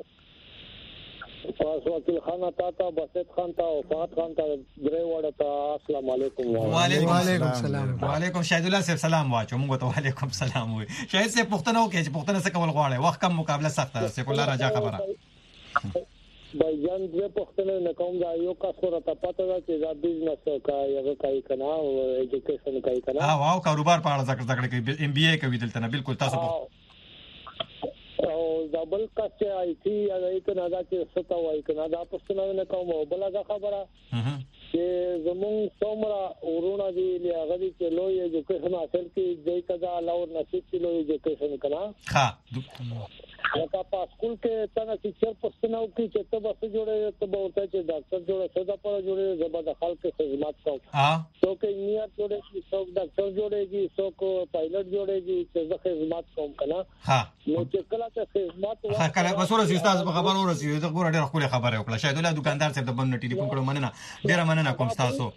وکیل خان تا باسط خان تا او فهد خان تا درې وړه تا السلام علیکم. وعلیکم السلام. وعلیکم شاهد الله صاحب سلام واچو موږ ته وعلیکم السلام وي. شاهد صاحب پښتنه وکړي چې پښتنه څه کول غواړي وخت کم مقابله سخته ده سیکولر راځه خبره بایجان دې پښتنه نه کوم دا یو کا سره ته پته ده چې دا بزنس کوي کنه او ایجوکیشن کوي کنه او کاروبار په اړه ذکر کوي ام بي اي کوي دلته نه بالکل تاسو او دبل کاسه آی ټي یا کنه دا چې ستا وای کنه دا پښتنه نه کوم بل دا خبره چې زمون څومره ورونه دي هغه دي چې لوی ایجوکیشن حاصل کړي د کدا لور نصیب کړي لوی ایجوکیشن کړه ها لکه په سکول کې څنګه ټیچر پښتنو کې چې ته بس جوړه ته به ورته چې ډاکټر جوړه ساده پر جوړه زبر د خلک خدمت کوم څوک انجینر جوړه څوک ډاکټر جوړيږي څوک پایلټ جوړيږي چې زه خدمت کوم کنه ها نو چې کله ته خدمت ها کله مسوره استاد په خبر ورسېږي زه ګوره ډېر خپل خبره وکړه شاید له دکاندار څخه د بند ټلیفون کړو مننه ډېر مننه کوم تاسو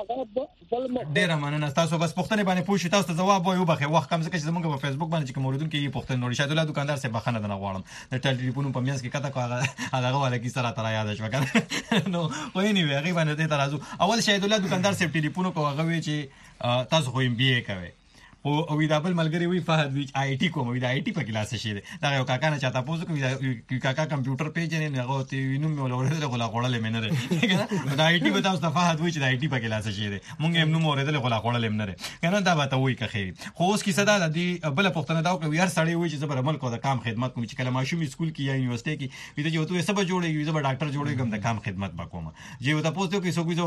ډېر مننه تاسو بس پښتنه باندې پوښتنه تاسو جواب وایو بخې وخت کم ځکه چې زمونږ په فیسبوک باندې چې موردون کې پښتنه نور شاید له دکاندار څخه بخنه نه غواړم د ټلیفون په میاس کې کته کوه هغه والا کی سره تر یاد شو کنه نو وای نه وی هغه باندې ترازو اول شاید له دکاندار څخه ټلیفون کوه هغه وی چې تاسو خو ام بي اي کوي او وی دابل ملګری وی فهد وی آی ټی کوم وی د آی ټی په کلاس شي دا یو کاکا نه چاته پوزو کوي کاکا کمپیوټر پیج نه هغه تی وینم ولورې غلا غړل مې نه ده دا آی ټی په تاسو فهد وی چې د آی ټی په کلاس شي مونږ هم نو مورې غلا غړل مې نه ده کنه دا به ته وی که خیر خو اوس کی صدا د بل پښتنه دا کوي هر سړی وی چې زبر عمل کو د کام خدمت کوم چې کله ماشوم سکول کې یا یونیورسيټي کې وی ته جو ته سبا جوړي زبر ډاکټر جوړي کوم د کام خدمت وکوم چې وته پوسټ کوي سو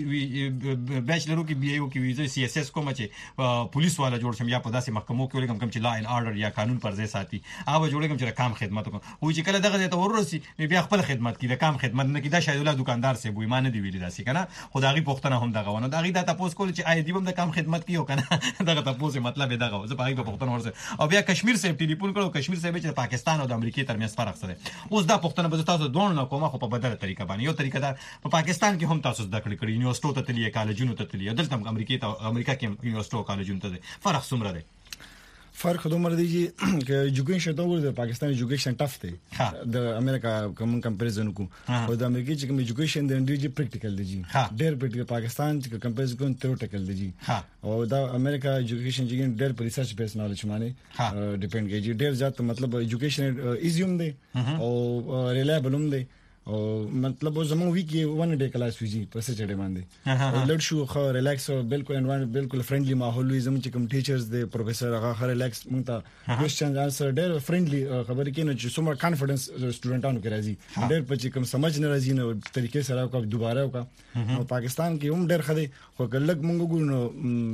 کوي بیچلرو کې بي ای او کې وی سی اس اس کوم چې پولیس والا جوړ شم یا په داسې محکمو کې ولګم کوم چې لا ان آرډر یا قانون پر ځای ساتي هغه جوړې کوم چې کام خدمت وکړم و چې کله دغه ته ورسي بیا خپل خدمت کې د کام خدمت نه کې دا شاید الله دکاندار سه بو ایمان دی ویل داسې کنه خدایي پښتنه هم دغه ونه دغه د تاسو کول چې آی دی هم د کام خدمت کیو کنه دغه تاسو مطلب دغه زه پای په پښتنه ورسه او بیا کشمیر سه ټلیفون کړو کشمیر سه چې پاکستان او د امریکای ترمنځ فرق سره اوس دا پښتنه به تاسو دوه نه کومه خو په بدله طریقه باندې یو طریقه دا په پاکستان کې هم تاسو د کړی یونیورسيټو ته تللی کالجونو ته تللی دلته امریکای ته امریکا کې یونیورسيټو کالجونو ته فرق څومره دی فرق دومره دی چې ایجوکیشن ته ورته پاکستان ایجوکیشن ټف دی د امریکا کوم کمپیریزن کو او د امریکای چې کوم ایجوکیشن دی ډیر پریکټیکل دی ډیر پریکټیکل پاکستان چې کمپیریزن کوم تھیوریټیکل دی او دا امریکا ایجوکیشن چې ډیر په ریسرچ بیس نالج باندې ډیپند کوي ډیر ځات مطلب ایجوکیشن ایزیوم دی او ریلایبل هم دی او مطلب زموږ وی کې ون ډے کلاس ویجی په څه چړې باندې لړ شو خو ریلیکس بالکل انوایرنمنت بالکل فرندلی ماحول وي زموږ چې کوم ټیچرز دی پروفیسور هغه ریلیکس مونږ ته کوېسچنز انسر ډېر فرندلی خبرې کوي چې څومره کانفیډنس سټوډنټانو کې راځي ډېر په چې کوم سمجھ نه راځي نو طریقې سره او دوباره وکړه او پاکستان کې هم ډېر خدي خو کله مونږ ګورو نو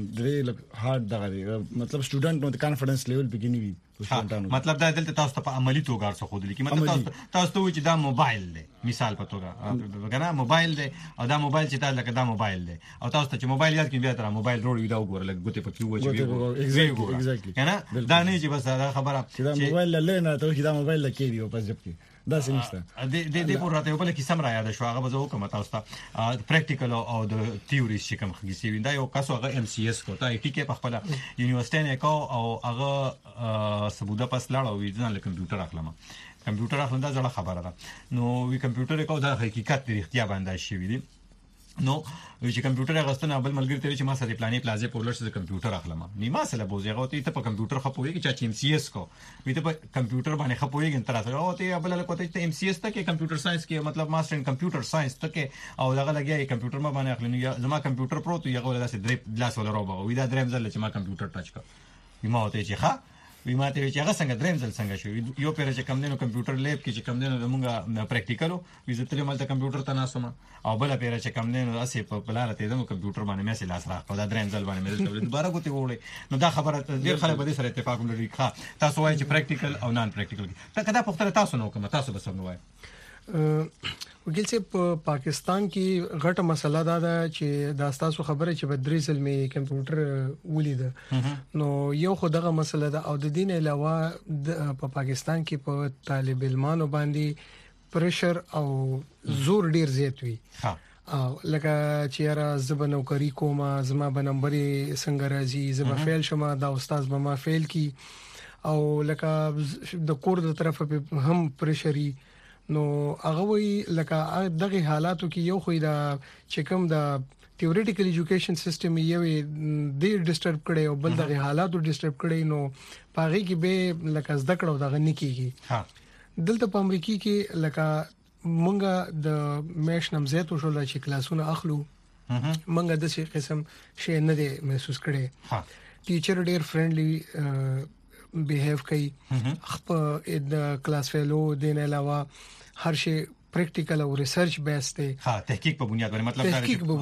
ډېر هارد دغه مطلب سټوډنټ نو د کانفیډنس لیول بګینی وي مطلب دا دلته تاسو ته په عملی توګه ارڅ خو دي مطلب تاسو ته چې دا موبایل دی مثال په توګه وګڼه موبایل دی او دا موبایل چې تاسو لکه دا موبایل دی او تاسو ته چې موبایل یاد کړئ بیا تر موبایل روړ ویډیو وګورئ لکه ګوتې پکې وځي ایگزیکټلی کنه دا نه چې بس دا خبره چې دا موبایل لنه ته چې دا موبایل لکې دی او پس جب کې دا سمسته د پورته یو بل کې سم را یاد شو هغه به کوم تاسو ته پریکټیکل او د تھیوري چې کوم خګسي ویندا یو کاسو هغه ام سی اس کو ته ټی کې په خپل یونیورسيټي نه کو او هغه سبوده پس لاړ او ځان له کمپیوټر اخلم کمپیوټر اخلم دا ځله خبره ده نو وی کمپیوټر کو دا حقیقت دی اختیار باندې شي وی نو چې کمپیوټر غستنه بل ملګری ته چې ما سره پلانې پلازه پورلر سره کمپیوټر اخلم نیمه سره بوزي غوتی ته په کمپیوټر خپوي چې ام سی اس کو وی ته په کمپیوټر باندې خپوي ګن تر سره او ته بل له کوته ته ام سی اس ته کې کمپیوټر ساينس کې مطلب ماستر ان کمپیوټر ساينس ته کې او دغه لګي کمپیوټر ما باندې اخلنی زما کمپیوټر پرو ته یو داسې درې لاس ولا روبا وی دا دریم ځل چې ما کمپیوټر ټچ کړ وی ما ته چې ښه وی ماته چې هغه څنګه دریم ځل څنګه شو یو پیر چې کم دینو کمپیوټر لیب کې چې کم دینو موږ پریکټیکلو وی زه تل مالته کمپیوټر ته ناسم او بل پیر چې کم دینو اسې په بلاره ته دمو کمپیوټر باندې مې لاس راخ دا دریم ځل باندې مې دوباره غوته وړي نو دا خبره ډیر خلک به سره اتفاق لري ښه تاسو وایي چې پریکټیکل او نان پریکټیکل دا کدا پختره تاسو نو کوم تاسو به سم وایي وګل چې پاکستان کې غټه مسله دا ده چې دا تاسو خبره چې په درې ځل مې کمپیوټر ولید نو یو خو دغه مسله ده او د دین علاوه په پاکستان کې په طالب علمانو باندې پریشر او زور ډیر زیات وي او لکه چې را زبنو کوي کومه زما به نمبرې څنګه راځي زما فیل شمه دا استاد به ما فیل کی او لکه د کور د طرفه هم پریشري نو هغه وی لکه دغه حالاتو کې یو خو دا چې کوم دا تھیوریټیکل ایجوکیشن سیستم یې د ډیسټرب کړي او بل دغه حالاتو ډیسټرب کړي نو پاره کې به لکه زده کړو دغه نکېږي دلته په امریکا کې لکه مونږه د میش نمزیت وشول چې کلاسونه اخلو مونږه د څه قسم شی نه دی محسوس کړي ټیچر ډیر فرندلی بیهیو کوي خپل د کلاس فیلو دین علاوه هر شي پریکټیکل او ریسرچ بیس دی. تحقیق په بنیاد باندې مطلب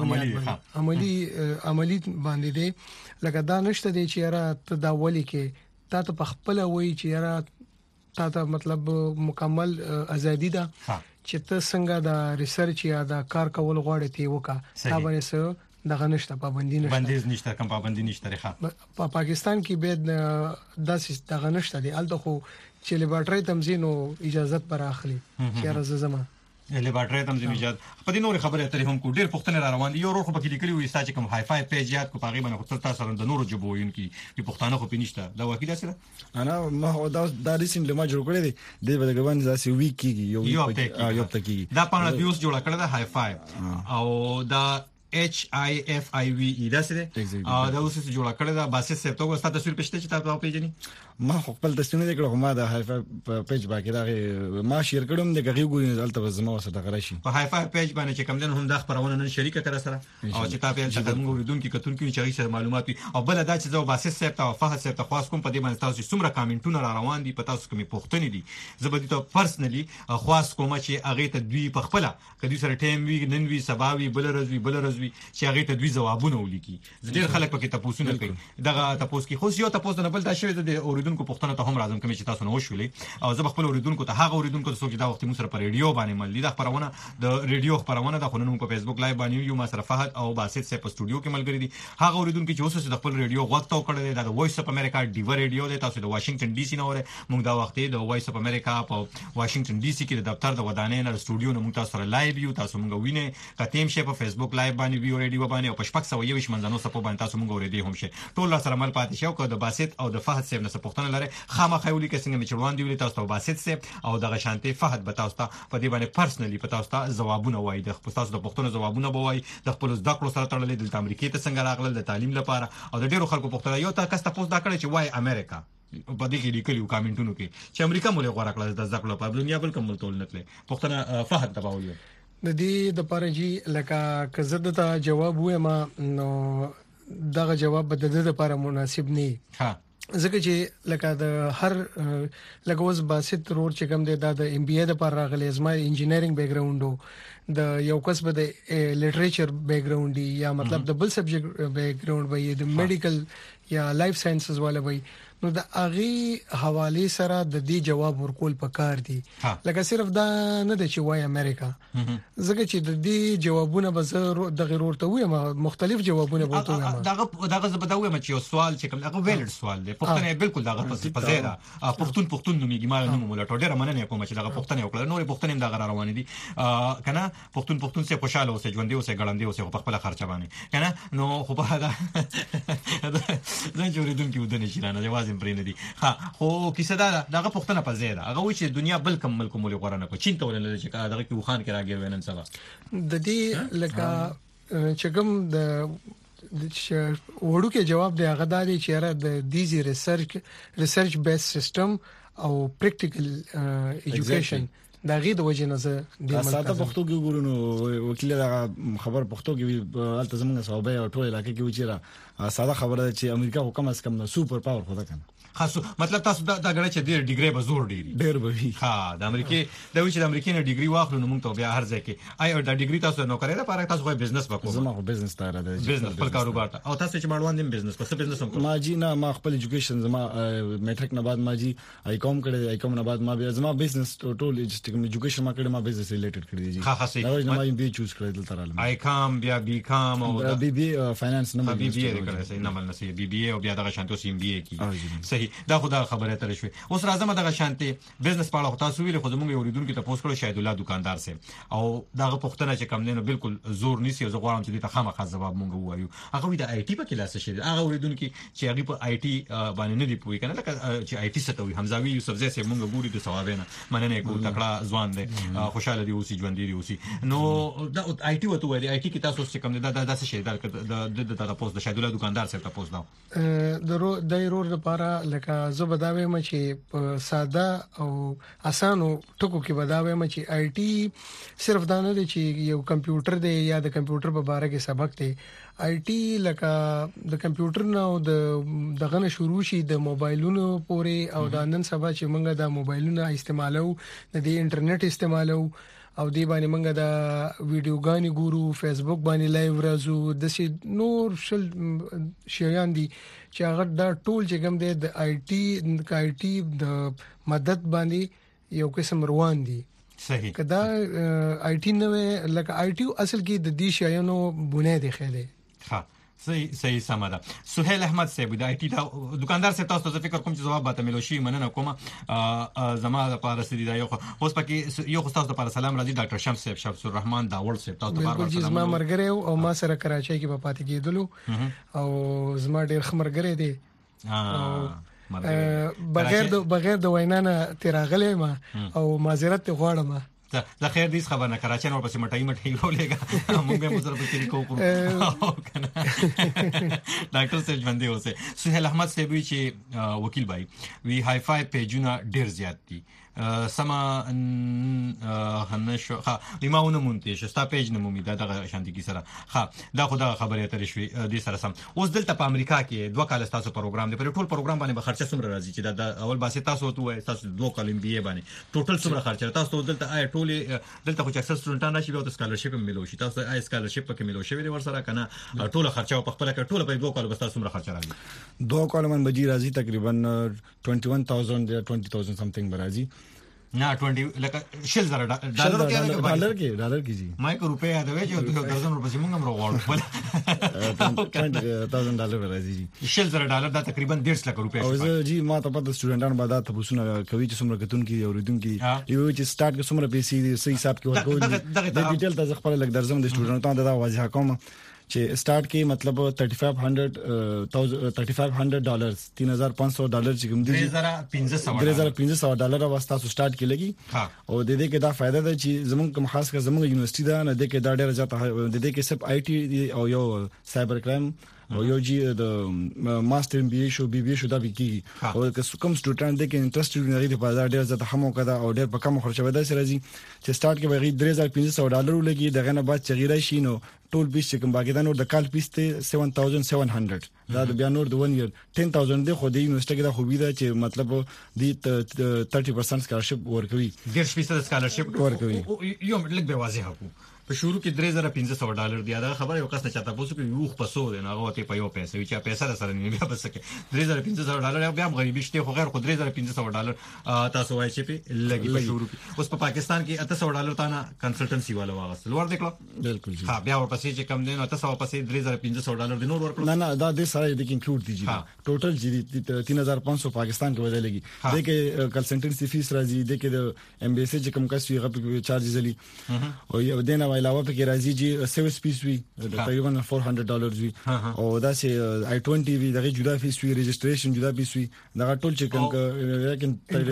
عملی باندې دی. لکه دا نشته دی چې یاره ته دا ولي کې تا ته په خپل وایي چې یاره تا ته مطلب مکمل ازادي ده چې ته څنګه دا ریسرچ یا دا کار کول غواړې تی وکا تا باندې څه دغه نشته پابندي نشته بندیز نشته کوم پابندي نشته ښه په پاکستان کې به داسې دغه نشته دی الته خو چې لیبارټری تمزین او اجازه پر اخلي چې راځه زما لیبارټری تمزین اجازه په دې نور خبره اترې هم کو ډیر پښتنه را روان دي یو روخ په کې لیکلي وي ساج کوم هاي فای پیج یاد کو پاغي باندې خو تاسو سره د نورو جبوین کې په پښتانه خو پینشته دا وکیل سره انا ما هو دا ریسنټلی ما جوړ کړی دی د بلګوان ځاسي ویک کیږي یو تکي دا پانه بیوس جوړ کړل دا هاي فای او دا HIFIVE دا سره دا اوس څه جوړ کړل دا باسه سپټو ستاسو تصویر پښته چې تاسو پیژنې ما خپل تصویر نه کړو ما دا هاي فای پیج باندې دا ما شیر کړم د غږی ګورې دلته زما وسه دغه راشي په هاي فای پیج باندې چې کوم دن هم د خبرونه نن شریکه کړه سره او چې تاسو ته موږ ورېدون کې کتون کې چې سره معلومات او بل دا چې زو باسه سپټو او فهد سپټو خاص کوم په دې باندې تاسو څومره کامنټونه را روان دي په تاسو کومې پوښتنې دي زبدي ته پرسنلی خاص کوم چې هغه ته دوی په خپل کدي سره ټیم وی نن وی سباوي بل رزوي چې هغه ته دوی جوابونه ولیکي ډېر خلک پکې تاسو نه کوي دغه تاسو کې خو یو تاسو نه بل دا شوی د اوریدونکو پښتنه ته هم راځم کوم چې تاسو نه وشولې او زه خپل اوریدونکو ته هغه اوریدونکو ته څوک دا وخت مو سره په ریډیو باندې مل دي د خبرونه د ریډیو خبرونه د خلونو په فیسبوک لایو باندې یو ما سره فهد او باسط سه په استودیو کې ملګری دي هغه اوریدونکو چې اوس د خپل ریډیو غوښتو کړل د وایس اف امریکا ډیور ریډیو د تاسو د واشنگټن ډي سي نه وره موږ دا وخت د وایس اف امریکا په واشنگټن ډي سي کې د دفتر د ودانې نه استودیو نه موږ تاسو سره لایو یو تاسو موږ وینئ کتیم شه په فیسبوک لایو باندې ویو ریډیو باندې او په شپږ سو یو منځنو سپو باندې تاسو موږ ورېدي هم شي ټول سره مل پاتې شو کو د باسط او د فهد سیب نه سپوښتنه لري خامخایولي کې څنګه میچوان دی تاسو ته باسط سیب او د غشانتي فهد به تاسو ته په دې باندې پرسنلی په تاسو ته جوابونه وایي د تاسو د پښتنو جوابونه بوای د خپل زده کړو سره تړلې د امریکای ته څنګه راغلل د تعلیم لپاره او د ډیرو خلکو پښتنه یو تاسو ته دا کړی چې وای امریکا په دې کې لیکلو کامنټونو کې چې امریکا مولې غوړه کړل د زده کړو په دنیا بل کوم تول نتله پښتنه فهد دباوي د دې د پاره جی لکه کزد ته جواب وې ما نو دغه جواب به د دې لپاره مناسب نه ها ځکه چې لکه د هر لکه اوس باسط رور چې کوم دی د ام بي اي د پر راغلی زما انجینرینګ بیک ګراوند د یو کس به د لټریچر بیک ګراوند یا مطلب د بل سبجیکټ بیک ګراوند وي د میډیکل یا لایف ساينسز والا وي نو د اغي حواله سره د دې جواب ورکول پکار دي لکه صرف دا نه د چې وای امریکا زګه چې د دې جوابونه به د غیرور ته وي مختلف جوابونه بوته وي دغه زبدوي چې یو سوال چې کوم هغه ویلډ سوال دی پښتنه بالکل دغه په زیاده پښتون نو میګي مال نو مولا ډېر مننه کوم چې دغه پښتنه وکړه نورې پښتنه دغه روان دي کنه پښتون سه خوشاله اوسه ژوند دی اوسه ګړندې اوسه په خپل خرچه باندې کنه نو خو په دا زه جوړیدم کې ودنه شيرانه جواز پرې دي ها خو کیسه دغه پښتنه په زیاده هغه و چې دنیا بل کوم ملک مولي غوړنه کو چین ته ولنه چې دغه کې وخان کې راګیر وینن سبا د دې لکه چې کوم د وړو کې جواب دی هغه د دیزي ریسرچ بیس سیستم او پریکټیکل ایجوکیشن دا غي د وجه نه زه د ساده پښتو کې ګورونو وکیل دا خبر پښتو کې الته زمونږ صوبې او ټول علاقې کې وچیرا ساده خبره چې امریکا حکومت اس کم سپر پاور خو دا کنه خاصو مطلب تاسو دا غړي چې ډیګري به زور ډیر به وي ها د امریکای د وچ د امریکای نه ډیګري واخلو نو موږ ته بیا هر ځای کې آی او دا ډیګري تاسو نو کړی دا پاره تاسو خو بزنس وکړو زما خو بزنس ته را دی بزنس خپل کاروبار ته او تاسو چې ماړوان دي بزنس په څه بزنس هم ما جی نه ما خپل ایجوکیشن زما میټریک نه بعد ما جی آی کوم کړی آی کوم نه بعد ما بیا زما بزنس ټول ایجوکیشن ما کړی ما بزنس ریلیټډ کړی دی ها خاصه دا ما ام بي چوز کړی دلته رااله آی کوم بیا بي کوم او بي بي فاینانس نه بي بي کړی سي نه مل نه سي بي بي او بیا دغه شانتو سي ام بي کی صحیح دا خدا خبره تر شوي اوس راځم دغه شانتي بزنس په اړه تاسو ویل خو زموږ اوریدونکو ته پوښتنه کړو شاید الله دکاندار سي او دغه پوښتنه چې کم نه بالکل زور نيسي زه غواړم چې د خامخا جواب مونږ وایو هغه د آی ټي په کلاس شي هغه اوریدونکو چې هغه په آی ټي باندې نه دی پوي کنه لکه چې آی ټي ستوي حمزاوي یوسف زې سي مونږ ګوري د ثوابینه مننه کو تکړه ځوان دی خوشاله دی اوسې ژوند دی اوسې نو دا آی ټي وته وایي آی ټي کې تاسو چې کم دا څه شي د پوسټ د شاید الله دکاندار سره تاسو دا د ایرور لپاره لکه زه بداوي م چې ساده او اسانو ټکو کې بداوي م چې آی ټي صرف دا نه دی چې یو کمپیوټر دی یا د کمپیوټر په اړه کې سبق دی آی ټي لکه د کمپیوټر نه او دغه نه شروع شي د موبایلونو پورې او د نن سبا چې موږ د موبایلونو استعمالو د انټرنیټ استعمالو او دی باندې موږ د ویډیوګانې ګورو فیسبوک باندې لایو راځو د نور شل شیان دي چې هغه دا ټول چې کوم دی د آی ټي د مدد باندې یو قسم روان دي صحیح کدا آی ټي نو لکه آی ټي اصل کې د دې شیانو بنیاد خېله ها صحیح سماده سہیل احمد صاحب د آی ټي دکاندار سے تاسو ته فکر کوم چې جواب باته ملوشي مننه کوم زما لپاره سړي دا یو اوس پکې یو تاسو لپاره سلام راځي ډاکټر شمس صاحب شمس الرحمن داول صاحب تاسو ته بار سلام ما مرګره او ما سره کراچۍ کې په پاتې کېدلو او زما ډېر خمرګره دي بغیر د وینانه تیراغله ما او معذرت غواړم زه خیر دې خبر نه کراچۍ نور پسې مټای ولېګا موږ به مزر په طریقو کوو ډاکټر صاحب باندې اوسه سہیل احمد صاحب چې وکیل بای وی های فای پیجونه ډیر زیات دي سما هنشو لیماونه مونته شستا پیج نمومي دا دغه شانتي کی سره دا خدای خبره تر شوي د سره سم اوس دلته په امریکا کې 2 کال تاسو پروګرام دی په ټول پروګرام باندې به خرچه څومره راځي چې دا اول باسي تاسو وته تاسو 2 کال ام بي اي باندې ټوټل څومره خرچه تاسو دلته آی ټول دلته خو چې اکثر سټوډنټان راشي به سکالرشپ ملو شي تاسو آی سکالرشپ کې ملو شي ور سره کنه ټول خرچه په خپل کې ټول په 2 کال بس تاسو څومره خرچه راځي 2 کال من بجی راځي تقریبا 21000 یا 20000 سمثینګ برازي نه 20 لکه شل زره ډالر کې جی ما کو روپیا دا وې چې 2000 روپیا موږ هم راوړو $10,000 راځي شل زره ډالر دا تقریبا 1.5 لک روپیا او جی ما ته په سټوډنټانو باندې ته پوښتنه کوي چې څومره کتون کې اوریدون کې یو چې سٹارټ کې څومره پیسې صحیح حساب کې ورکول د ډیټیل ته خپل لګ درځم د سټوډنټانو دا واضح کوم چې سٹارټ کې مطلب $3,500 $3,500 چې کوم دي $3,500 واسطه سٹارټ کې لګي او د دې کې دا فائدہ ده چې زمونږ کوم خاص کر زمونږ یونیورسيټي دا نه د کې دا ډېر زیات د دې کې سب آی ټي او یو سایبر کرایم او یو جی د ماستر ام بي اي شو بي بي شو دا بيکی او کوم سټوډنټ د کې انټرست لري د په دا ډېر زیات همو کده او ډېر په کم خرچه ودا سره راځي چې سٹارټ کې به $3,500 لګي دغه نه بعد چغیره شي نو ټول پیس چې کوم باقي دا نور د کال پیس ته $7,700 دا بیا نور د 1 year $10,000 د خو د یونیورسيټي کې دا خو بيده چې مطلب د 30% سکالرشپ ورکوي 10% سکالرشپ ورکوي یو لګ به واضح کو په شروع کې $3,500 دی دا خبره یو کس نه چاته پوسو کې یو خپسو دی نه غوته په یو پیسې چې پیسې سره نه بیا بس کې $3,500 بیا غریبي شته خو غیر خو $3,500 تاسو وایي چې په لګي په شروع کې اوس په پاکستان کې $800 تانه کنسلټنسي والا واغس لور دیکلو بالکل ها بیا ورپسې چې کم دین 800 پسې $3,500 د نور ورکړو نه دا د سره د انکلود دي ټوټل جی 3,500 پاکستان کې ودی لګي د کې کنسلټنسي فیس راځي د کې د ام بي سي چې کوم کس وی غو چارجز لري او یو دینه علاوه په کې راځي چې سروس فیس وی تقریبا $400 وی او دا سي i20 وی دغه جدا فیس وی ريجستریشن جدا فیس وی دا ټول چې کوم لیکن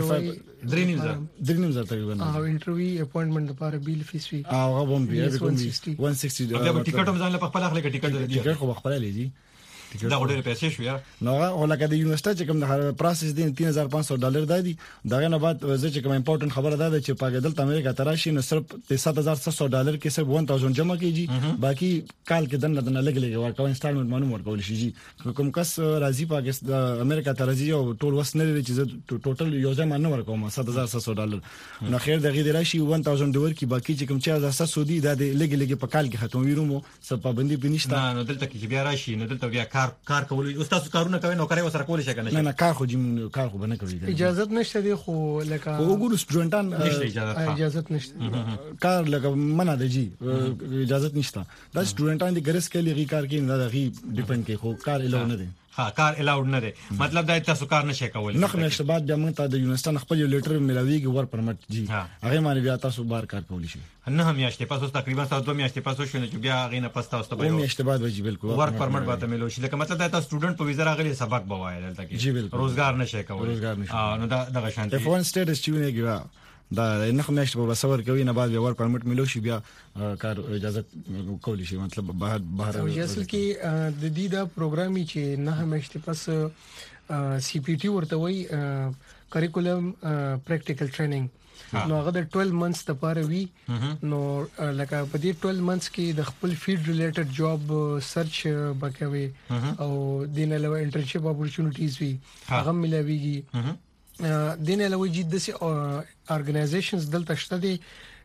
35 تقریبا او انټرویو اپوینټمنټ لپاره بیل فیس وی هغه هم بیا 160 بیا ټیکټ هم ځان له خپل اخلي ټیکټ دی ټیکټ خو خپل لې دا ډېر پیسې شو یا نو ولکه د یونیورسيټي چې کوم د پروسس دي $3,500 دی دغه نه بعد زه چې کوم امپورټنت خبره ده چې پاګدل امریکا تراشي نو صرف $7,600 کې صرف 1000 جمع کیږي باقي کال کې دنه لګلې ورکو انسټالمنت مانو ورکول شي کوم کس راځي پاکستان امریکا ته راځي او ټول وس نه لري چې ټوټل یو ځای مانو ورکوم $7,600 نو خیر دغه دی راشي $1,000 کې باقي چې کوم 4,700 دی د لګلې په کال کې ختم ویرومو سب پابندي بنشته نه دلته کې بیا راشي نه دلته بیا کار کول او تاسو کارونه کوي نو کوي وسره کول شي کنه نه کار خو کار خو بنه کوي اجازه نشته دی خو لکه وګورو سټوډنټان اجازه نشته کار لکه منه دی جی اجازه نشته دا سټوډنټان دي ګرس کې لري کار کې نه دغه ډیپند کوي خو کار الاو نه دی کار الاود نه دی مطلب دا تاسو کار نشئ کولای نه نشته بعد بیا موږ ته د یونیورسيټي خپل لیټر ملاويږي ور پرمټ جی هغه باندې بیا تاسو بار کار کولی شي نه هم یاشته پاسو تقریبا 2 میاشتې پاسو شونه چې بیا غینه پاستا واست به میاشتې بعد وځي بالکل ور پرمټ باته ملو شي لکه مطلب دا تاسو سټوډنټ په ویزا راغلي سبق بوایي دلته کې روزګار نشئ کولای نو دا دغه شانتي F1 سټیټس چونه کیږي دا نه میاشتې په بسور کوي نه بعد ور پرمټ ملو شي بیا کار اجازه کولی شي مطلب بهر او اصل کې د دې دا پروګرامي چې نه میاشتې پس سی پی ټي ورته وای کریکولم پریکټیکل ټریننګ نو هغه د 12 months لپاره وی نو لکه په دې 12 months کې د خپل فیلډ ریلیټډ جاب سرچ وکوي او دینه له انټرنشپ اپورچونټیز وی هغه ملويږي دینه له وجې د سي ارګنایزیشنز دلته شته دي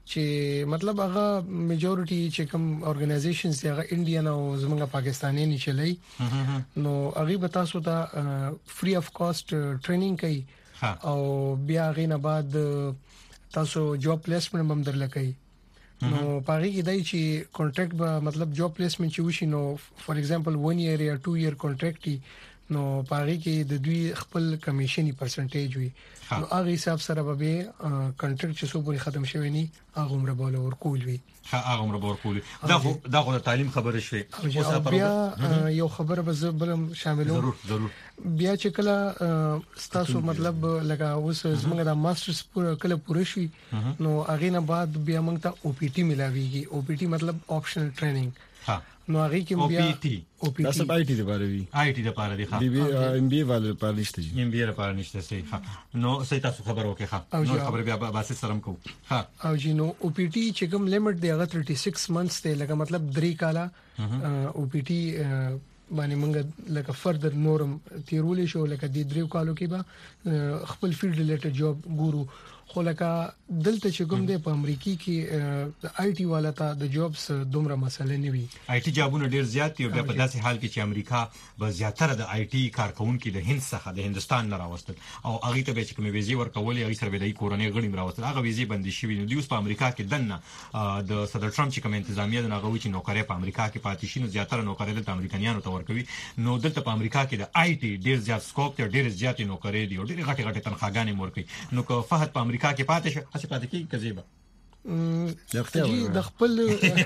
چې مطلب هغه میجورټي چې کوم اورګنایزیشنز دی هغه انډین او زمونږ پاکستاني نه چلی نو هغه به تاسو ته فری اف کاست ټریننګ کوي او بیا غینه بعد تاسو جاب پلیسمنت هم درلکې نو پاره کې دای چې کانټریکټ به مطلب جاب پلیسمنت چې وشي نو فور ایگزامپل 1 ایئر یا 2 ایئر کانټریکټ نو پاره کې د دوی خپل کمیشني پرسنټیج وي نو هغه حساب سره به کانټریکټ چې څو پورې ختم شوی ني هغه عمر بوله ورکول وي هغه عمر به ورکول دا خو د تعلیم خبره شوي اوس بیا یو خبره به بلم شاملو ضرور بیا چې کله ستاسو مطلب لکه اوس زموږ د ماسترز کله پوره شي نو هغه نه بعد بیا موږ ته او پی ټی ملاويږي او پی ټی مطلب آپشنل ټریننګ نو هغه کې بیا او پی ټی تاسو آی ټی لپاره وی آی ټی لپاره دی بي بي ام بي والے لپاره نشته جی ام بي لپاره نشته صحیح نو صحیح تاسو خبر وکړه نو خبر بیا باسه سرم کو او جی نو او پی ټی چې کوم لیمټ دی هغه 36 منثs دی لکه مطلب 3 کاله او پی ټی باندې موږ لکه فردر نورم تیرولې شو لکه د 3 کالو کې به خپل فیلډ ریلیټډ جاب ګورو خو لکه دلته چې کوم دی په امریکا کې د آی ټي والا ته د جابس دومره مسله نه وي آی ټي جابونه ډیر زیات دي او بیا په داسې حال کې چې امریکا به زیاتره د آی ټي کارکونکو د هند څخه د هندستان نه راوستل او هغه ته به چې کوم ویزې ورکولې هغه سره به د کورنۍ غړي راوستل هغه ویزې بندي شوې نو دوی په امریکا کې دنه د صدر ټرمپ چې کوم انتظامیه د هغه چې نوکري په امریکا کې پاتې شي نو زیاتره نوکري د امریکایانو ته ورکوي نو دلته په امریکا کې د آی ټي ډیر زیات سکوپ دی ډیر زیات نوکري دی او ډیر غټي تنخواګانې ورکوي نو که فهد په امریکا کې پاتې شي هڅه پاتې کی کزيبه د خپل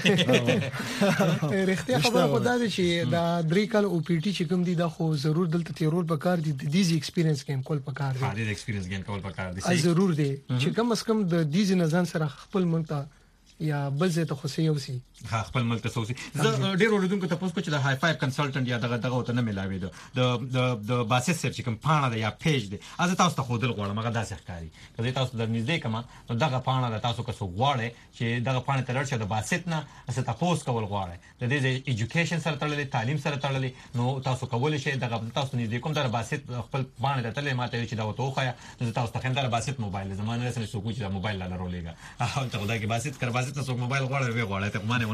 رښتیا خبره خو دا دی چې دا 3 کال او پی ټی چې کوم دي دا خو ضرور دلته تیرول پکار دي د دیزي ایکسپیرینس کې کول پکار دي د ایکسپیرینس ګین کول پکار دي ضرور دي چې کم از کم د دیزي نزان سره خپل منته یا بل څه ته خو سي اوسي خپل ملک ته اوسي زه ډیر اوریدونکو ته پوښتنه کوم چې د های فایو کنسلټنټ یا دغه ته نه ملاوي د باسس سر چې کوم پاڼه ده یا پیج ده از تاسو ته خودل غواړم هغه داسې ښکاری کله تاسو د نږدې کما نو دغه پاڼه ده تاسو که څو غواړئ چې دغه پاڼه ته ورشه د باسط نه څه تاسو کول غواړئ د دې ایجوکیشن سره تړلې تعلیم سره تړلې نو تاسو کولای شئ دغه تاسو نږدې کوم در باسط خپل پاڼه ته تللی ماته چې دا وته خو تاسو ته خندره باسط موبایل زمانه سره څوک چې د موبایل لا رولېګا او ته خدای کې باسط کر باسط تاسو موبایل غواړئ وی غواړئ ته مانه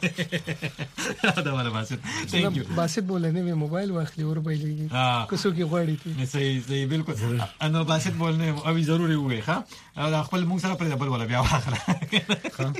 ونه دا ولا باسط ثانک یو باسط بولنه می موبایل واخلي ور بایلېږي کسو کې غواړي صحیح بالکل انا باسط بولنه او ضروري وي ښه خپل موږ سره پر بل ولا بیا واخره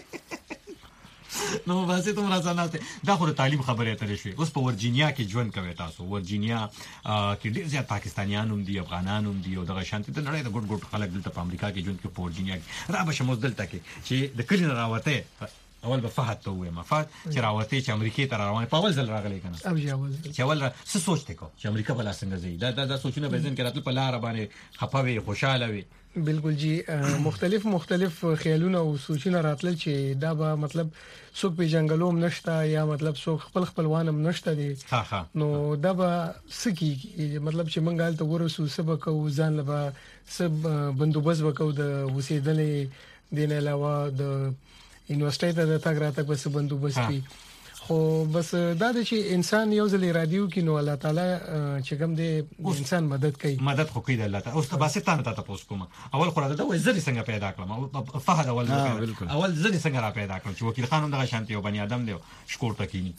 نو باسط هم راځنه دا خو د تعلیم خبره اترې شوې اوس په ورجینیا کې ژوند کوي تاسو ورجینیا کې ډېر زیات پاکستانیان هم دي افغانان هم دي او دغه شانتي د نړۍ د ګډ خلک دلته په امریکا کې ژوند کوي په ورجینیا کې را به شموس دلته کې چې د کلین راوته اول به فهد ته وې ما فهد چې راوته چې امریکا ته روان په اول ځل راغلی کنه او اول چې اول څه سوچته کو چې امریکا بل څنګه ځي دا سوچونه به ځین کړه په لار باندې خپوي خوشاله وي بالکل جی مختلف خیالونه او سوچونه راتل چې دا به مطلب څوک په جنگلوم نشته یا مطلب څوک خپلوانم نشته دي نو دا به سکی مطلب چې مونږ ته ورسو سبق او ځان لبا سب بندوبست وکاو د وسیدلې دین علاوه د یونیورسيټي ته د تاګ راتګ بس بندوبست کی خو بس دا چې انسان یو ځل ارادي وکړي نو الله تعالی چې کوم دی انسان مدد خو کوي د الله تعالی اوس ته باسه ته تاسو کوم اول خو دا وای زری څنګه پیدا کړم فهد اول زری څنګه را پیدا کړم چې وکیل خانم دغه شانتي او بني ادم دی شکور تکینی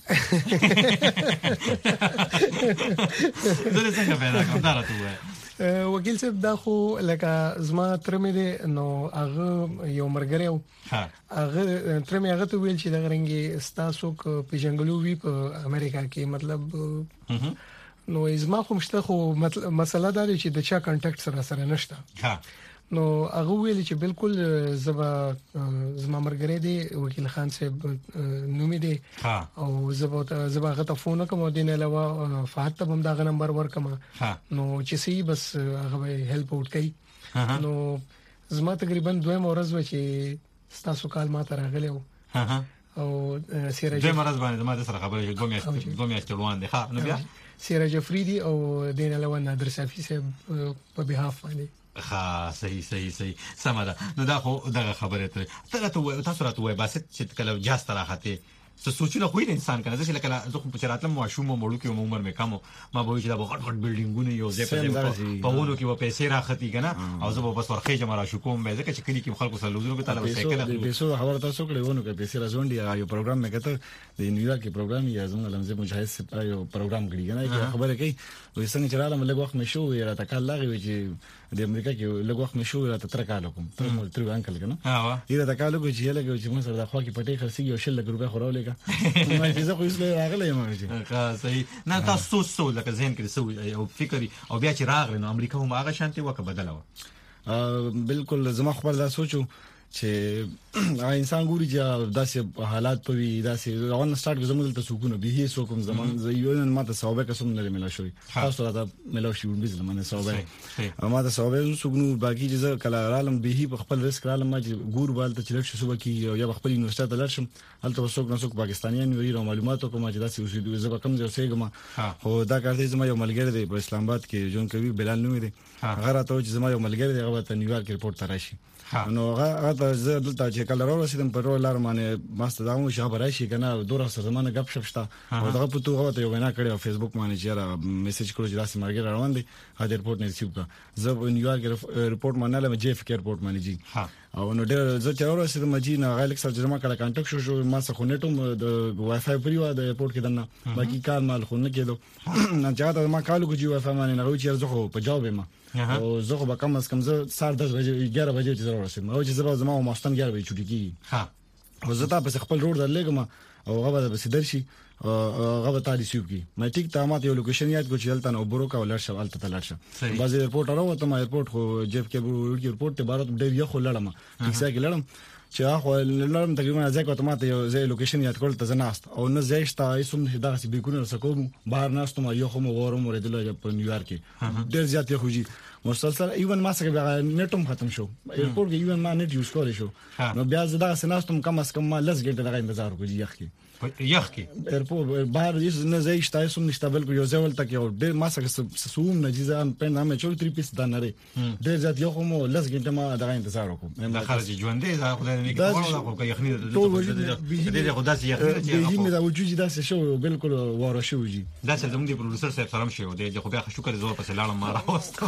زری څنګه پیدا کړم دا راته وای وکیل صاحب دا خو لکه زما ترمه دي نو هغه یو مرګره او هغه ترمه هغه ته ویل چې دا غرنګي ستاسو په جنگلو وی په امریکا کې مطلب نو زما خو مشته خو مسله دا دی چې د چا کانټیکټ سره نشته نو هغه ویل چې بالکل زما مرګره دي وکیل خان صاحب نومې دي او زبا غته فون کوم دین علاوه فهد ته هم دا نمبر ورکم نو چې سي بس هغه هیلپ اوټ کوي نو زما تقریبا 2 ورځې و چې ستاسو کال ما ته راغلی او سیراج مرز باندې ما سره خبرې 2 میاشتې روان دي ها نو بیا سیراج افریدي او دین علاوه نادر صافي صاحب په بهاف باندې صحیح سمه ده نو دا خو دغه خبره ته تاسو راته وای باسه چې کله جاست راخته څه سوچونه خو انسان کنه چې لکه زه خو په چراتلم ماشوم مړو کې عمر مې کم ما به چې دا غټ غټ بلډینګونه یو ځای په ولو کې و پیسې راختی کنه او زه به بس ورخې جمع را شو کوم به ځکه چې کلی کې خلکو سره لوزونو کې طالب سیکنه پیسو خبره تاسو کړې ونه کې پیسې راځونډي یو پروګرام مې کته د نیویارک کې پروګرام یې زموږ لمزه مجاهد سپا یو پروګرام کړی کنه خبره کوي وې څنګه چې رااله ملګ وخت مې شو یې راته کال لاغي چې د امریکا کې لږ وخت مې شو راته تر کال کوم تر انکل کنه یې راته کال کوي چې لګو چې موږ سره د خوا کې پټې خرڅي یو شل لک روپیا خورولې کا ما چې زه خو یې راغله یم چې صحیح نه تاسو سو لکه ذهن کې سو او فکر او بیا چې راغله نو امریکا هم هغه شانتي وکړه بدلوه بالکل زما خپل دا سوچو چې انسان ګوري چې داسې حالات پوي داسې روان سٹارټ زموږ ته سکون به هي سو کوم زمان زيون ماته ثوابه قسم نه ملا شوی خاصه دا ملا شي وربز لمنه ثوابه ماته ثوابه سګنو باقي چې کله عالم به په خپل ریسک عالم ما ګور بالته چلک شو کې یا خپل یونیورسيټي ته لرشم هلته وسوک نو څوک پاکستانیان وی رو معلوماتو کوم چې داسې اوسېدو زه به کم ځای اوسېږم او دا کار دې زما یو ملګری دی په اسلام آباد کې جون کوي بلال نومي دی هغه راته چې زما یو ملګری دی هغه ته نیویارک ایرپورټ ته راشي نو هغه زه دلته چې کله راوړم په ټول لار باندې ماست داوم چې خبره شي کنه دوره سره زمانه غب شپ شتا او دغه په توګه ته وینا کړی او فیسبوک باندې چې میسج کړو چې راسي مرګ روان دي هغه ایرپورټ نه ریسیو کا زه نیویارک ایرپورټ باندې لم جی اف کې ایرپورټ باندې جی او نو ډېر زه چې راوړم چې نه غالک سره جما کړه کانټیکټ شو ما څخه نیټوم د وای فای پری و د ایرپورټ کې دنه باقي کار مال خو نه کېدو نه چاته ما کالو کو جی وای فای باندې نه چې زه خو په جواب ما او زه خو به کم از کم زه سار 10 بجې 11 بجې چې راوړم او چې زما ماستان 11 بجې چټي کی او زه تاسو خپل روډ درلګم او هغه به سیدل شي هغه به تاسو سیو کی مې ټیک ته ماته یو لوکیشن یاد کو چې هلته نو برو کا ولر شو الته تلل شو باز ایرپورټ راوته ما ایرپورټ خو جیف کې ایرپورټ ته بارات ډېر یو خلړم ټیک ځای کې لړم چې هغه لړم تقریبا ځکه ته ماته یو ځای لوکیشن یاد کول ته زناست او نه ځای شته ایسوم دا چې بیکونه سکوم بهر ناستم یو خو ورم ورېدل په نیویارک کې ډېر زیات یو خوږي مسلسل ایون ما سره نیټوم ختم شو ایرپورټ کې ایون ما نیټ یوز کولې شو نو بیا زدا سناستم کم از کم ما لږ ګټه دغه انتظار کوي یخ کې ایرپورټ بهر یې نه ځای شته سم نشته بلکې یو ځول تک یو ډېر ما سره سوم نه جزان په نامه چول 3 پیس دا نه ډېر زیات یو خو مو لږ ګټه ما دغه انتظار وکم دا خارجي ژوندې دا خدای نه کوي خو یخني د خدای سي یخني چې هیڅ دا وجود دا څه شو بالکل واره شو جی دا چې زموږ د پروډوسر صاحب سلام شو دی خو بیا شکر زور په لاړم ما راوستو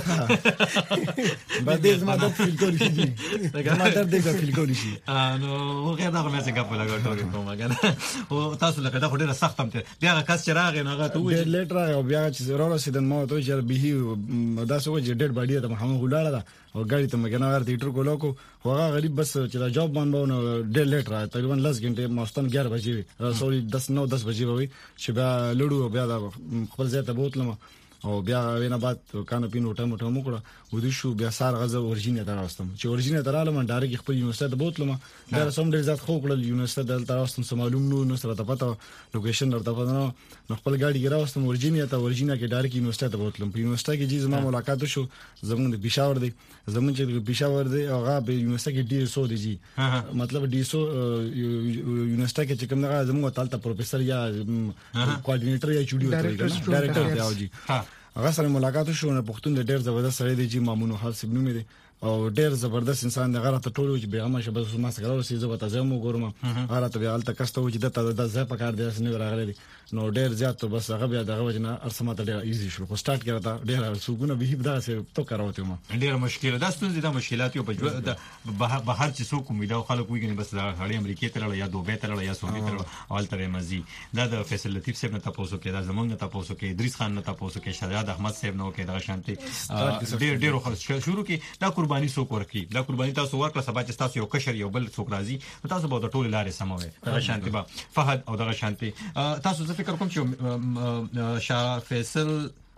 بعد ما د فیل کولی شي ما درد د فیل کولی شي نو وګړه دا مې څنګه په لګاټوري کوم کنه او تاسو لکه دا ډېر سخت هم بیا کس چې راغی نو هغه ته وځي ډېر لیټ راغی او بیا چې راوړل مو ته چې به دا سوچ ډېر باډي ته محمد ګلاړه دا او غاړي ته مګنه ور تیټر کولو کو هغه غریب بس چې دا جاب باندې ډېر لیټ راغی تقریبا 10 غنټه ماستان 11 بجې سوري 10 بجې وي چې بیا لړو بیا خپل ځای ته بوتلم او بیا وینا بعد کانو پینو ټمو ټمو کړه ودی شو بیا سار غزه ورجینه تراستم چې ورجینه ترالم ډایرک خپل یونیورسيټي ته بوتلم دا سم ډیر ځات خو کړل یونیورسيټي ته تراستم معلوم نو سره ته پته لوکیشن درته پته نو خپل ګاډي ګراوستم ورجینه کې ډایرک یونیورسيټي ته بوتلم په یونیورسيټي کې چې زما ملاقات شو زمونږ د پېښور دی زمونږ چې پېښور دی هغه په یونیورسيټي کې ډیر سو دی جی مطلب ډیر سو یونیورسيټي کې چې کوم هغه زمونږ تالته پروفیسور یا کوارډینیټر یا چوډیو ډایرکټر دی او جی هغه سره ملاقات شو نه پښتون د ډېر زبردست سره دی چې مامون حال سیب نومې دی او ډېر زبردست انسان دی غره ته ټولو چې بیغمه شبه ما سره ورسې زه به تاسو مو ګورم غره ته بیا الته کسته و چې د ځای په کار دی نه راغلی دی نو ډېر زیات بس هغه بیا دغه وجنه ارسمه ته ډېر ایزي شو خو سٹارټ کړه تا ډېر سګونه به دا څه تو کاروته ما ډېر مشکل ده ستاسو د مشکلات یو په بهر چې څوک امیدا خلک ویګني بس د هړې امریکای ته لړ یا دوبه ته لړ یا سعودي ته لړ الته مزي دا د فیصل لطیف صاحب نه تاسو کې دا زمونږ نه تاسو کې ادریس خان نه تاسو کې شهزاد احمد صاحب نو کې دا شانتي ډېر خلک شروع کې دا قرباني څوک ورکي دا قرباني تاسو ورکړه سبا چې تاسو یو کشر یو بل څوک راځي تاسو به د ټول لارې سموي دا شانتي با فهد او دا شانتي تاسو زه فکر کوم چې شاه فیصل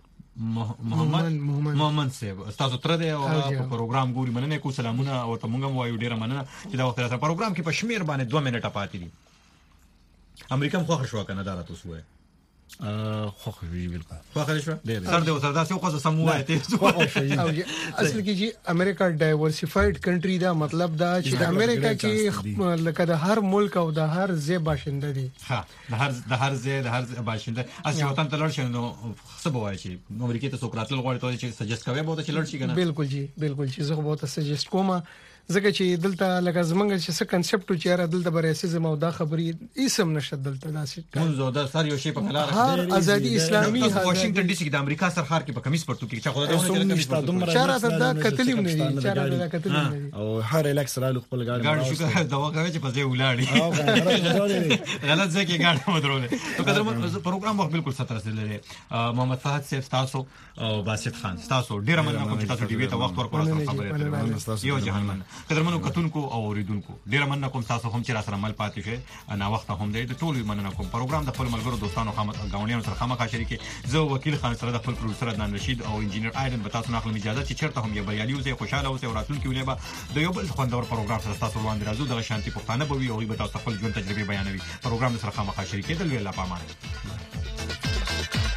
محمد صاحب تاسو تر دې او په پروګرام ګوري مننه کو سلامونه او ته مونږ وایو ډیره مننه چې دا وخت راځه پروګرام کې په شمیر باندې 2 منټه پاتې دي امریکا مخ شو کنه دا تاسو وایي خو بالکل خو شو سر دې وسره دا څه خو سموای ته اصل کې چې امریکا ډایورسیفاید کنټری دا مطلب دا چې د امریکا کې لکه د هر ملک او د هر ځای باشنده دي د هر ځای باشنده اسی وطن ته لړ شي نو څه بوای شي امریکا ته سوکراتل غوړي ته چې سجست کوي به ته لړ شي کنه بالکل جی بالکل چې زه به ته سجست کوم ځکه چې دلته لکه زمونږ چې څه کنسپټ چې را دلته براسیزم او دا خبرې اسم نشد دلته داسې موږ دا سر یو شی په کلار هر ازادي اسلامي واشنگټن ډي سي کې د امریکا سرخار کې په کمیس پرتو کې چې خو دا چاره دا کتلیم نه چاره دا کتلیم نه او هر الیکس رالو خپل ګاډي شو دا وکوي چې په ځای ولاړی غلط ځای کې ګاډي مدرولې نو کله پروګرام وخت بالکل ستر سره محمد فهد صاحب تاسو او باسط خان تاسو ډیر مننه کوم چې تاسو ډیوی ته وخت ورکړل خبره یو جهان قدرمنو کتونکو او اوریدونکو ډیر مننه کوم تاسو هم چې را سره مل پاتې شئ انا وخت هم دی ټول مننه کوم پروګرام د خپل ملګرو دوستانو غاونډیانو سره خامخا شریکي زه وکیل خان سره د خپل پروډوسر عدنان رشید او انجینر ایدن به تاسو نه اخلم اجازه چې چیرته هم یو بریالي اوسئ خوشاله اوسئ او راتلونکي ولې به د یو بل خوندور پروګرام سره تاسو وړاندې راځو د شانتي پښتانه به وي او به تاسو خپل ژوند تجربه بیانوي پروګرام سره خامخا شریکي د لوی الله پامان